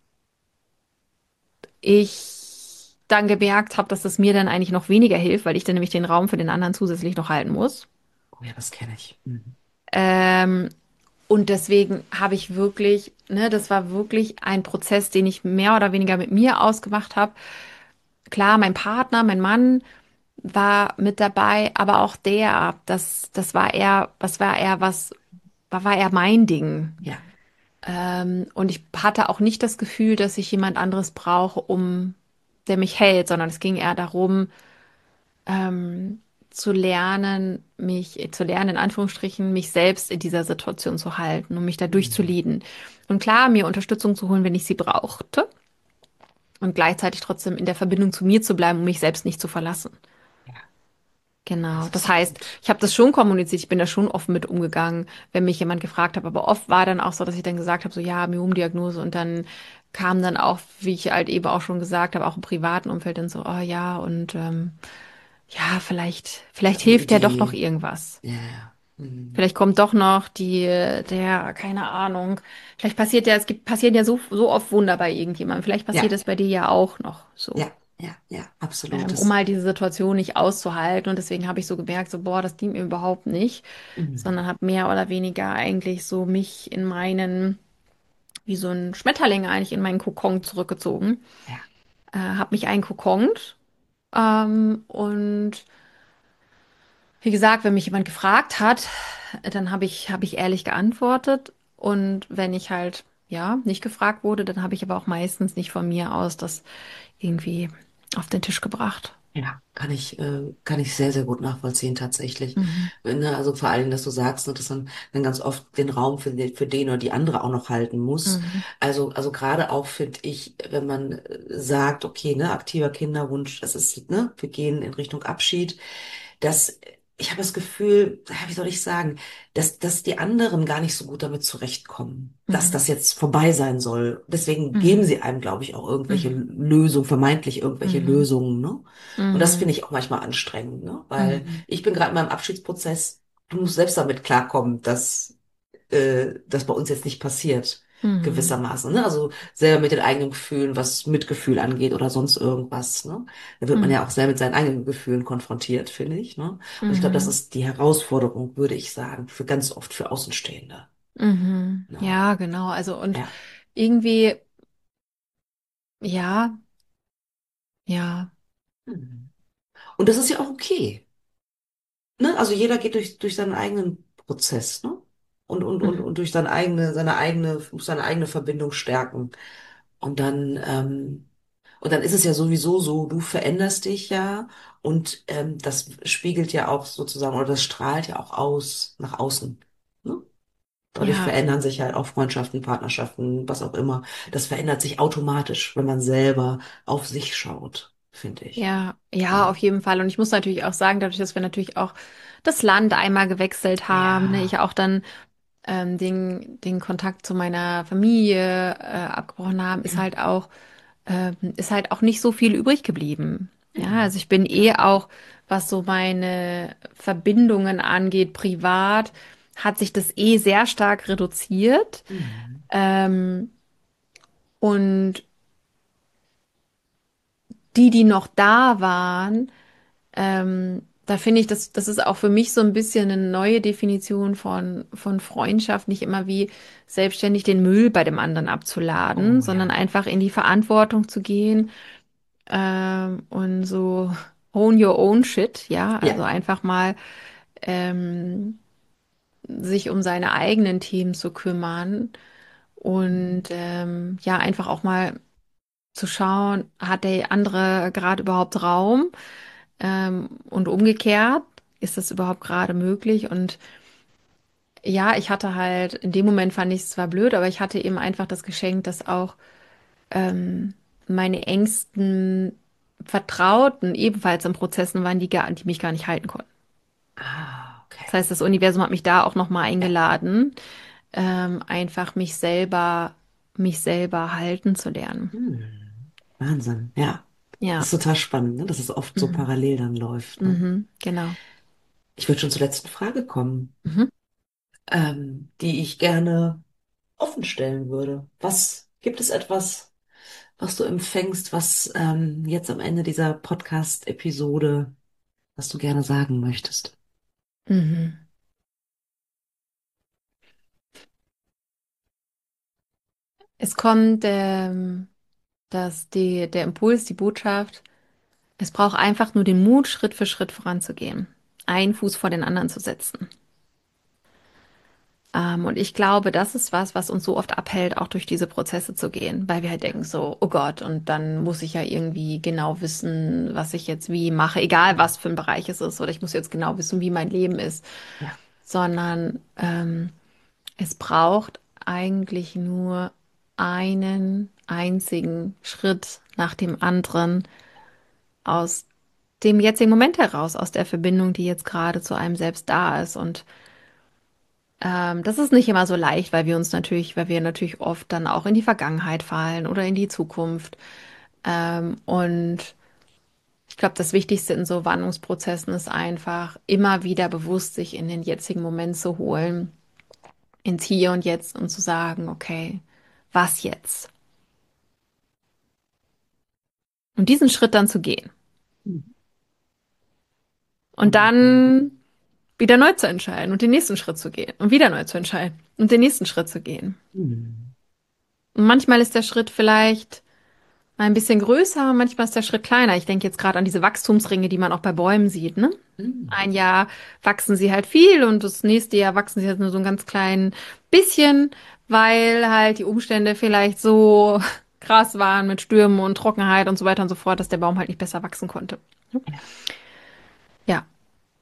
Speaker 2: ich dann gemerkt habe, dass es mir dann eigentlich noch weniger hilft, weil ich dann nämlich den Raum für den anderen zusätzlich noch halten muss.
Speaker 1: Oh ja, das kenne ich. Mhm.
Speaker 2: Ähm, und deswegen habe ich wirklich, ne, das war wirklich ein Prozess, den ich mehr oder weniger mit mir ausgemacht habe. Klar, mein Partner, mein Mann war mit dabei, aber auch der, das, das war eher, was war eher was, war, war eher mein Ding.
Speaker 1: Ja.
Speaker 2: Ähm, und ich hatte auch nicht das Gefühl, dass ich jemand anderes brauche, um, der mich hält, sondern es ging eher darum, ähm, zu lernen, mich, zu lernen, in Anführungsstrichen, mich selbst in dieser Situation zu halten und mich da
Speaker 1: Mhm.
Speaker 2: durchzuleaden. Und klar, mir Unterstützung zu holen, wenn ich sie brauchte. und gleichzeitig trotzdem in der Verbindung zu mir zu bleiben, um mich selbst nicht zu verlassen.
Speaker 1: Ja,
Speaker 2: Genau.
Speaker 1: das
Speaker 2: Das
Speaker 1: ist
Speaker 2: heißt,
Speaker 1: gut.
Speaker 2: ich habe das schon kommuniziert, ich bin da schon offen mit umgegangen, wenn mich jemand gefragt hat. Aber oft war dann auch so, dass ich dann gesagt habe, so ja, Myom-Diagnose und dann kam dann auch, wie ich halt eben auch schon gesagt habe, auch im privaten Umfeld dann so, oh ja, und ähm, ja, vielleicht, vielleicht
Speaker 1: Also
Speaker 2: hilft ja doch noch
Speaker 1: die,
Speaker 2: irgendwas.
Speaker 1: ja, ja. Mhm.
Speaker 2: Vielleicht kommt doch noch die, der, keine Ahnung. Vielleicht passiert ja, es gibt, passieren ja so, so oft Wunder bei irgendjemandem. Vielleicht passiert
Speaker 1: Ja,
Speaker 2: es bei dir ja auch noch so.
Speaker 1: ja, ja, ja, absolut.
Speaker 2: Ähm, um
Speaker 1: Das,
Speaker 2: halt diese Situation nicht auszuhalten. Und deswegen habe ich so gemerkt, so, boah, das dient mir überhaupt nicht,
Speaker 1: mhm.
Speaker 2: sondern habe mehr oder weniger eigentlich so mich in meinen, wie so ein Schmetterling eigentlich in meinen Kokon zurückgezogen.
Speaker 1: Ja,
Speaker 2: Äh, habe mich einkokont. Ähm, und wie gesagt, wenn mich jemand gefragt hat, dann habe ich, habe ich ehrlich geantwortet. Und wenn ich halt, ja, nicht gefragt wurde, dann habe ich aber auch meistens nicht von mir aus das irgendwie auf den Tisch gebracht.
Speaker 1: ja, kann ich, äh, kann ich sehr, sehr gut nachvollziehen, tatsächlich.
Speaker 2: Mhm.
Speaker 1: Ne, also vor allem, dass du sagst, ne, dass man dann ganz oft den Raum für, den- für den oder die andere auch noch halten muss.
Speaker 2: Mhm.
Speaker 1: Also, also gerade auch finde ich, wenn man äh, sagt, okay, ne, aktiver Kinderwunsch, das ist, ne, wir gehen in Richtung Abschied, dass ich habe das Gefühl, ja, wie soll ich sagen, dass, dass die anderen gar nicht so gut damit zurechtkommen, dass
Speaker 2: Mhm.
Speaker 1: das jetzt vorbei sein soll. Deswegen geben
Speaker 2: Mhm.
Speaker 1: sie einem, glaube ich, auch irgendwelche
Speaker 2: Mhm.
Speaker 1: Lösungen, vermeintlich irgendwelche
Speaker 2: Mhm.
Speaker 1: Lösungen, ne? Und das finde
Speaker 2: Mhm.
Speaker 1: ich auch manchmal anstrengend, ne? Weil
Speaker 2: Mhm.
Speaker 1: ich bin gerade in meinem Abschiedsprozess, du musst selbst damit klarkommen, dass äh, das bei uns jetzt nicht passiert,
Speaker 2: Mhm.
Speaker 1: gewissermaßen, ne? Also selber mit den eigenen Gefühlen, was Mitgefühl angeht oder sonst irgendwas, ne? Da wird man
Speaker 2: Mhm.
Speaker 1: ja auch sehr mit seinen eigenen Gefühlen konfrontiert, finde ich, ne? Und ich glaube, das
Speaker 2: Mhm.
Speaker 1: ist die Herausforderung, würde ich sagen, für ganz oft für Außenstehende,
Speaker 2: Mhm.
Speaker 1: ne?
Speaker 2: Ja, genau. Also und
Speaker 1: Ja.
Speaker 2: irgendwie, ja, ja.
Speaker 1: Mhm. Und das ist ja auch okay. Ne? Also jeder geht durch, durch seinen eigenen Prozess, ne? Und, und, und,
Speaker 2: Mhm.
Speaker 1: und durch seine eigene, seine eigene, muss seine eigene Verbindung stärken. Und dann, ähm, und dann ist es ja sowieso so, du veränderst dich ja und ähm, das spiegelt ja auch sozusagen oder das strahlt ja auch aus nach außen. Ne? Dadurch
Speaker 2: Ja,
Speaker 1: verändern sich halt auch Freundschaften, Partnerschaften, was auch immer. Das verändert sich automatisch, wenn man selber auf sich schaut, finde ich.
Speaker 2: ja, ja,
Speaker 1: Ja.
Speaker 2: auf jeden Fall. Und ich muss natürlich auch sagen, dadurch, dass wir natürlich auch das Land einmal gewechselt haben, ne, ich
Speaker 1: Ja.
Speaker 2: auch dann ähm, den, den Kontakt zu meiner Familie äh, abgebrochen haben, ist halt auch, ähm, ist halt auch nicht so viel übrig geblieben. Ja,
Speaker 1: Mhm.
Speaker 2: also ich bin
Speaker 1: Ja.
Speaker 2: eh auch, was so meine Verbindungen angeht, privat, hat sich das eh sehr stark reduziert.
Speaker 1: Mhm.
Speaker 2: Ähm, und die, die noch da waren, ähm, da finde ich, das, das ist auch für mich so ein bisschen eine neue Definition von, von Freundschaft, nicht immer wie selbstständig den Müll bei dem anderen abzuladen,
Speaker 1: Oh
Speaker 2: sondern
Speaker 1: ja.
Speaker 2: einfach in die Verantwortung zu gehen, ähm, und so own your own shit, ja, also
Speaker 1: Ja.
Speaker 2: einfach mal ähm, sich um seine eigenen Themen zu kümmern und
Speaker 1: Mhm.
Speaker 2: ähm, ja, einfach auch mal zu schauen, hat der andere gerade überhaupt Raum? Ähm, und umgekehrt, ist das überhaupt gerade möglich? Und ja, ich hatte halt, in dem Moment fand ich es zwar blöd, aber ich hatte eben einfach das Geschenk, dass auch ähm, meine engsten Vertrauten ebenfalls in Prozessen waren, die, gar, die mich gar nicht halten konnten.
Speaker 1: Ah, okay.
Speaker 2: Das heißt, das Universum hat mich da auch nochmal
Speaker 1: Ja.
Speaker 2: eingeladen, ähm, einfach mich selber, mich selber halten zu lernen.
Speaker 1: Hm. Wahnsinn. Ja. Das
Speaker 2: Ja,
Speaker 1: ist total spannend, ne? Dass es oft so
Speaker 2: mhm.
Speaker 1: parallel dann läuft, ne?
Speaker 2: Mhm. Genau.
Speaker 1: Ich würde schon zur letzten Frage kommen,
Speaker 2: Mhm.
Speaker 1: ähm, die ich gerne offen stellen würde. Was, gibt es etwas, was du empfängst, was ähm, jetzt am Ende dieser Podcast-Episode, was du gerne sagen möchtest?
Speaker 2: Mhm. Es kommt ähm, dass die, der Impuls, die Botschaft, es braucht einfach nur den Mut, Schritt für Schritt voranzugehen, einen Fuß vor den anderen zu setzen. Ähm, und ich glaube, das ist was, was uns so oft abhält, auch durch diese Prozesse zu gehen, weil wir halt denken so, oh Gott, und dann muss ich ja irgendwie genau wissen, was ich jetzt wie mache, egal was für ein Bereich es ist, oder ich muss jetzt genau wissen, wie mein Leben ist,
Speaker 1: Ja.
Speaker 2: sondern ähm, es braucht eigentlich nur einen einzigen Schritt nach dem anderen aus dem jetzigen Moment heraus, aus der Verbindung, die jetzt gerade zu einem selbst da ist. Und ähm, das ist nicht immer so leicht, weil wir uns natürlich, weil wir natürlich oft dann auch in die Vergangenheit fallen oder in die Zukunft. Ähm, und ich glaube, das Wichtigste in so Wandlungsprozessen ist einfach, immer wieder bewusst sich in den jetzigen Moment zu holen, ins Hier und Jetzt und zu sagen, okay, was jetzt? Und diesen Schritt dann zu gehen. Und dann wieder neu zu entscheiden und den nächsten Schritt zu gehen und wieder neu zu entscheiden und den nächsten Schritt zu gehen.
Speaker 1: Mhm.
Speaker 2: Und manchmal ist der Schritt vielleicht ein bisschen größer, manchmal ist der Schritt kleiner. Ich denke jetzt gerade an diese Wachstumsringe, die man auch bei Bäumen sieht, ne?
Speaker 1: Mhm.
Speaker 2: Ein Jahr wachsen sie halt viel und das nächste Jahr wachsen sie halt nur so ein ganz klein bisschen, weil halt die Umstände vielleicht so krass waren mit Stürmen und Trockenheit und so weiter und so fort, dass der Baum halt nicht besser wachsen konnte. Ja,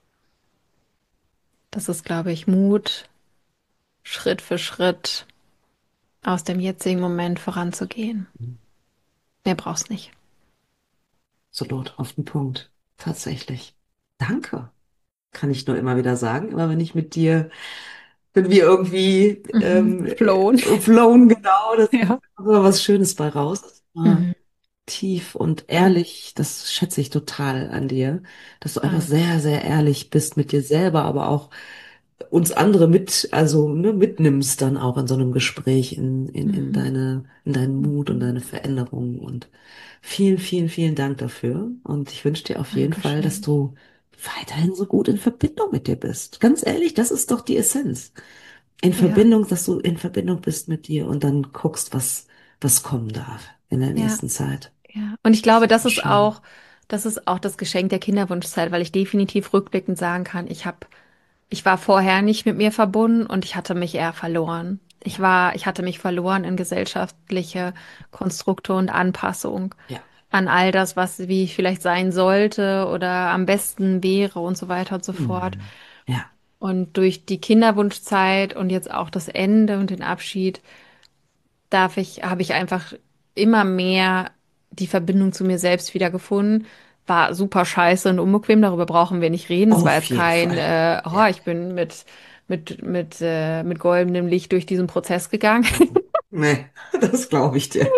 Speaker 2: das ist, glaube ich, Mut, Schritt für Schritt aus dem jetzigen Moment voranzugehen. Mehr brauchst nicht.
Speaker 1: Absolut, auf den Punkt. Tatsächlich. Danke. Kann ich nur immer wieder sagen. Immer wenn ich mit dir, wenn wir irgendwie
Speaker 2: Mhm.
Speaker 1: ähm,
Speaker 2: Flown.
Speaker 1: äh, flown, genau, das ist
Speaker 2: Ja.
Speaker 1: immer was Schönes bei raus. Das ist immer
Speaker 2: Mhm.
Speaker 1: tief und ehrlich. Das schätze ich total an dir, dass du einfach
Speaker 2: Danke.
Speaker 1: sehr, sehr ehrlich bist mit dir selber, aber auch uns andere mit, also ne, mitnimmst dann auch in so einem Gespräch in, in, in
Speaker 2: Mhm.
Speaker 1: deine, in deinen Mut und
Speaker 2: Mhm.
Speaker 1: deine Veränderungen. Und vielen, vielen, vielen Dank dafür. Und ich wünsche dir auf jeden Fall, dass
Speaker 2: Dankeschön.
Speaker 1: du weiterhin so gut in Verbindung mit dir bist. Ganz ehrlich, das ist doch die Essenz. In
Speaker 2: Ja,
Speaker 1: Verbindung, dass du in Verbindung bist mit dir und dann guckst, was, was kommen darf in der
Speaker 2: ja,
Speaker 1: nächsten Zeit.
Speaker 2: ja. Und ich glaube, das
Speaker 1: Super
Speaker 2: ist
Speaker 1: schön.
Speaker 2: auch, das ist auch das Geschenk der Kinderwunschzeit, weil ich definitiv rückblickend sagen kann, ich habe, ich war vorher nicht mit mir verbunden und ich hatte mich eher verloren. Ich
Speaker 1: Ja,
Speaker 2: war, ich hatte mich verloren in gesellschaftliche Konstrukte und Anpassung
Speaker 1: ja.
Speaker 2: an all das, was, wie ich vielleicht sein sollte oder am besten wäre und so weiter und so fort.
Speaker 1: Hm. Ja.
Speaker 2: Und durch die Kinderwunschzeit und jetzt auch das Ende und den Abschied darf ich, habe ich einfach immer mehr die Verbindung zu mir selbst wiedergefunden. War super scheiße und unbequem, darüber brauchen wir nicht reden. Es war
Speaker 1: Auf
Speaker 2: jetzt
Speaker 1: jeden
Speaker 2: kein,
Speaker 1: Fall.
Speaker 2: äh, oh,
Speaker 1: Ja.
Speaker 2: ich bin mit, mit, mit, äh, mit goldenem Licht durch diesen Prozess gegangen.
Speaker 1: Mhm. Nee, das glaube ich dir.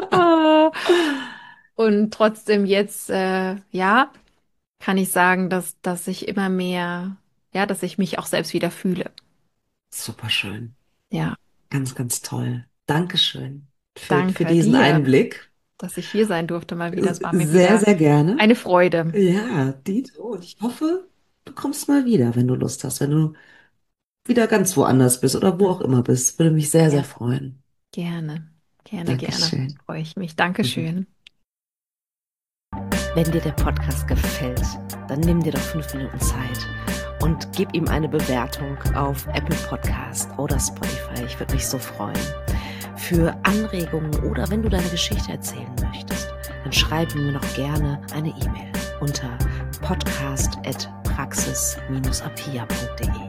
Speaker 2: Und trotzdem jetzt, äh, ja, kann ich sagen, dass, dass ich immer mehr, ja, dass ich mich auch selbst wieder fühle.
Speaker 1: Super schön.
Speaker 2: Ja,
Speaker 1: Ganz, ganz toll. Dankeschön für, für
Speaker 2: danke
Speaker 1: diesen
Speaker 2: dir,
Speaker 1: Einblick.
Speaker 2: dass ich hier sein durfte mal wieder. Es war mir
Speaker 1: Sehr,
Speaker 2: wieder
Speaker 1: sehr gerne.
Speaker 2: eine Freude.
Speaker 1: Ja, Dito. Und ich hoffe, du kommst mal wieder, wenn du Lust hast, wenn du wieder ganz woanders bist oder wo auch immer bist. Würde mich sehr, sehr
Speaker 2: Ja,
Speaker 1: freuen.
Speaker 2: gerne, gerne, gerne.
Speaker 1: Dankeschön.
Speaker 2: Freue ich mich.
Speaker 1: Mhm.
Speaker 2: Dankeschön.
Speaker 1: Wenn dir der Podcast gefällt, dann nimm dir doch fünf Minuten Zeit und gib ihm eine Bewertung auf Apple Podcast oder Spotify. Ich würde mich so freuen. Für Anregungen oder wenn du deine Geschichte erzählen möchtest, dann schreib mir noch gerne eine E-Mail unter podcast at praxis apia punkt de.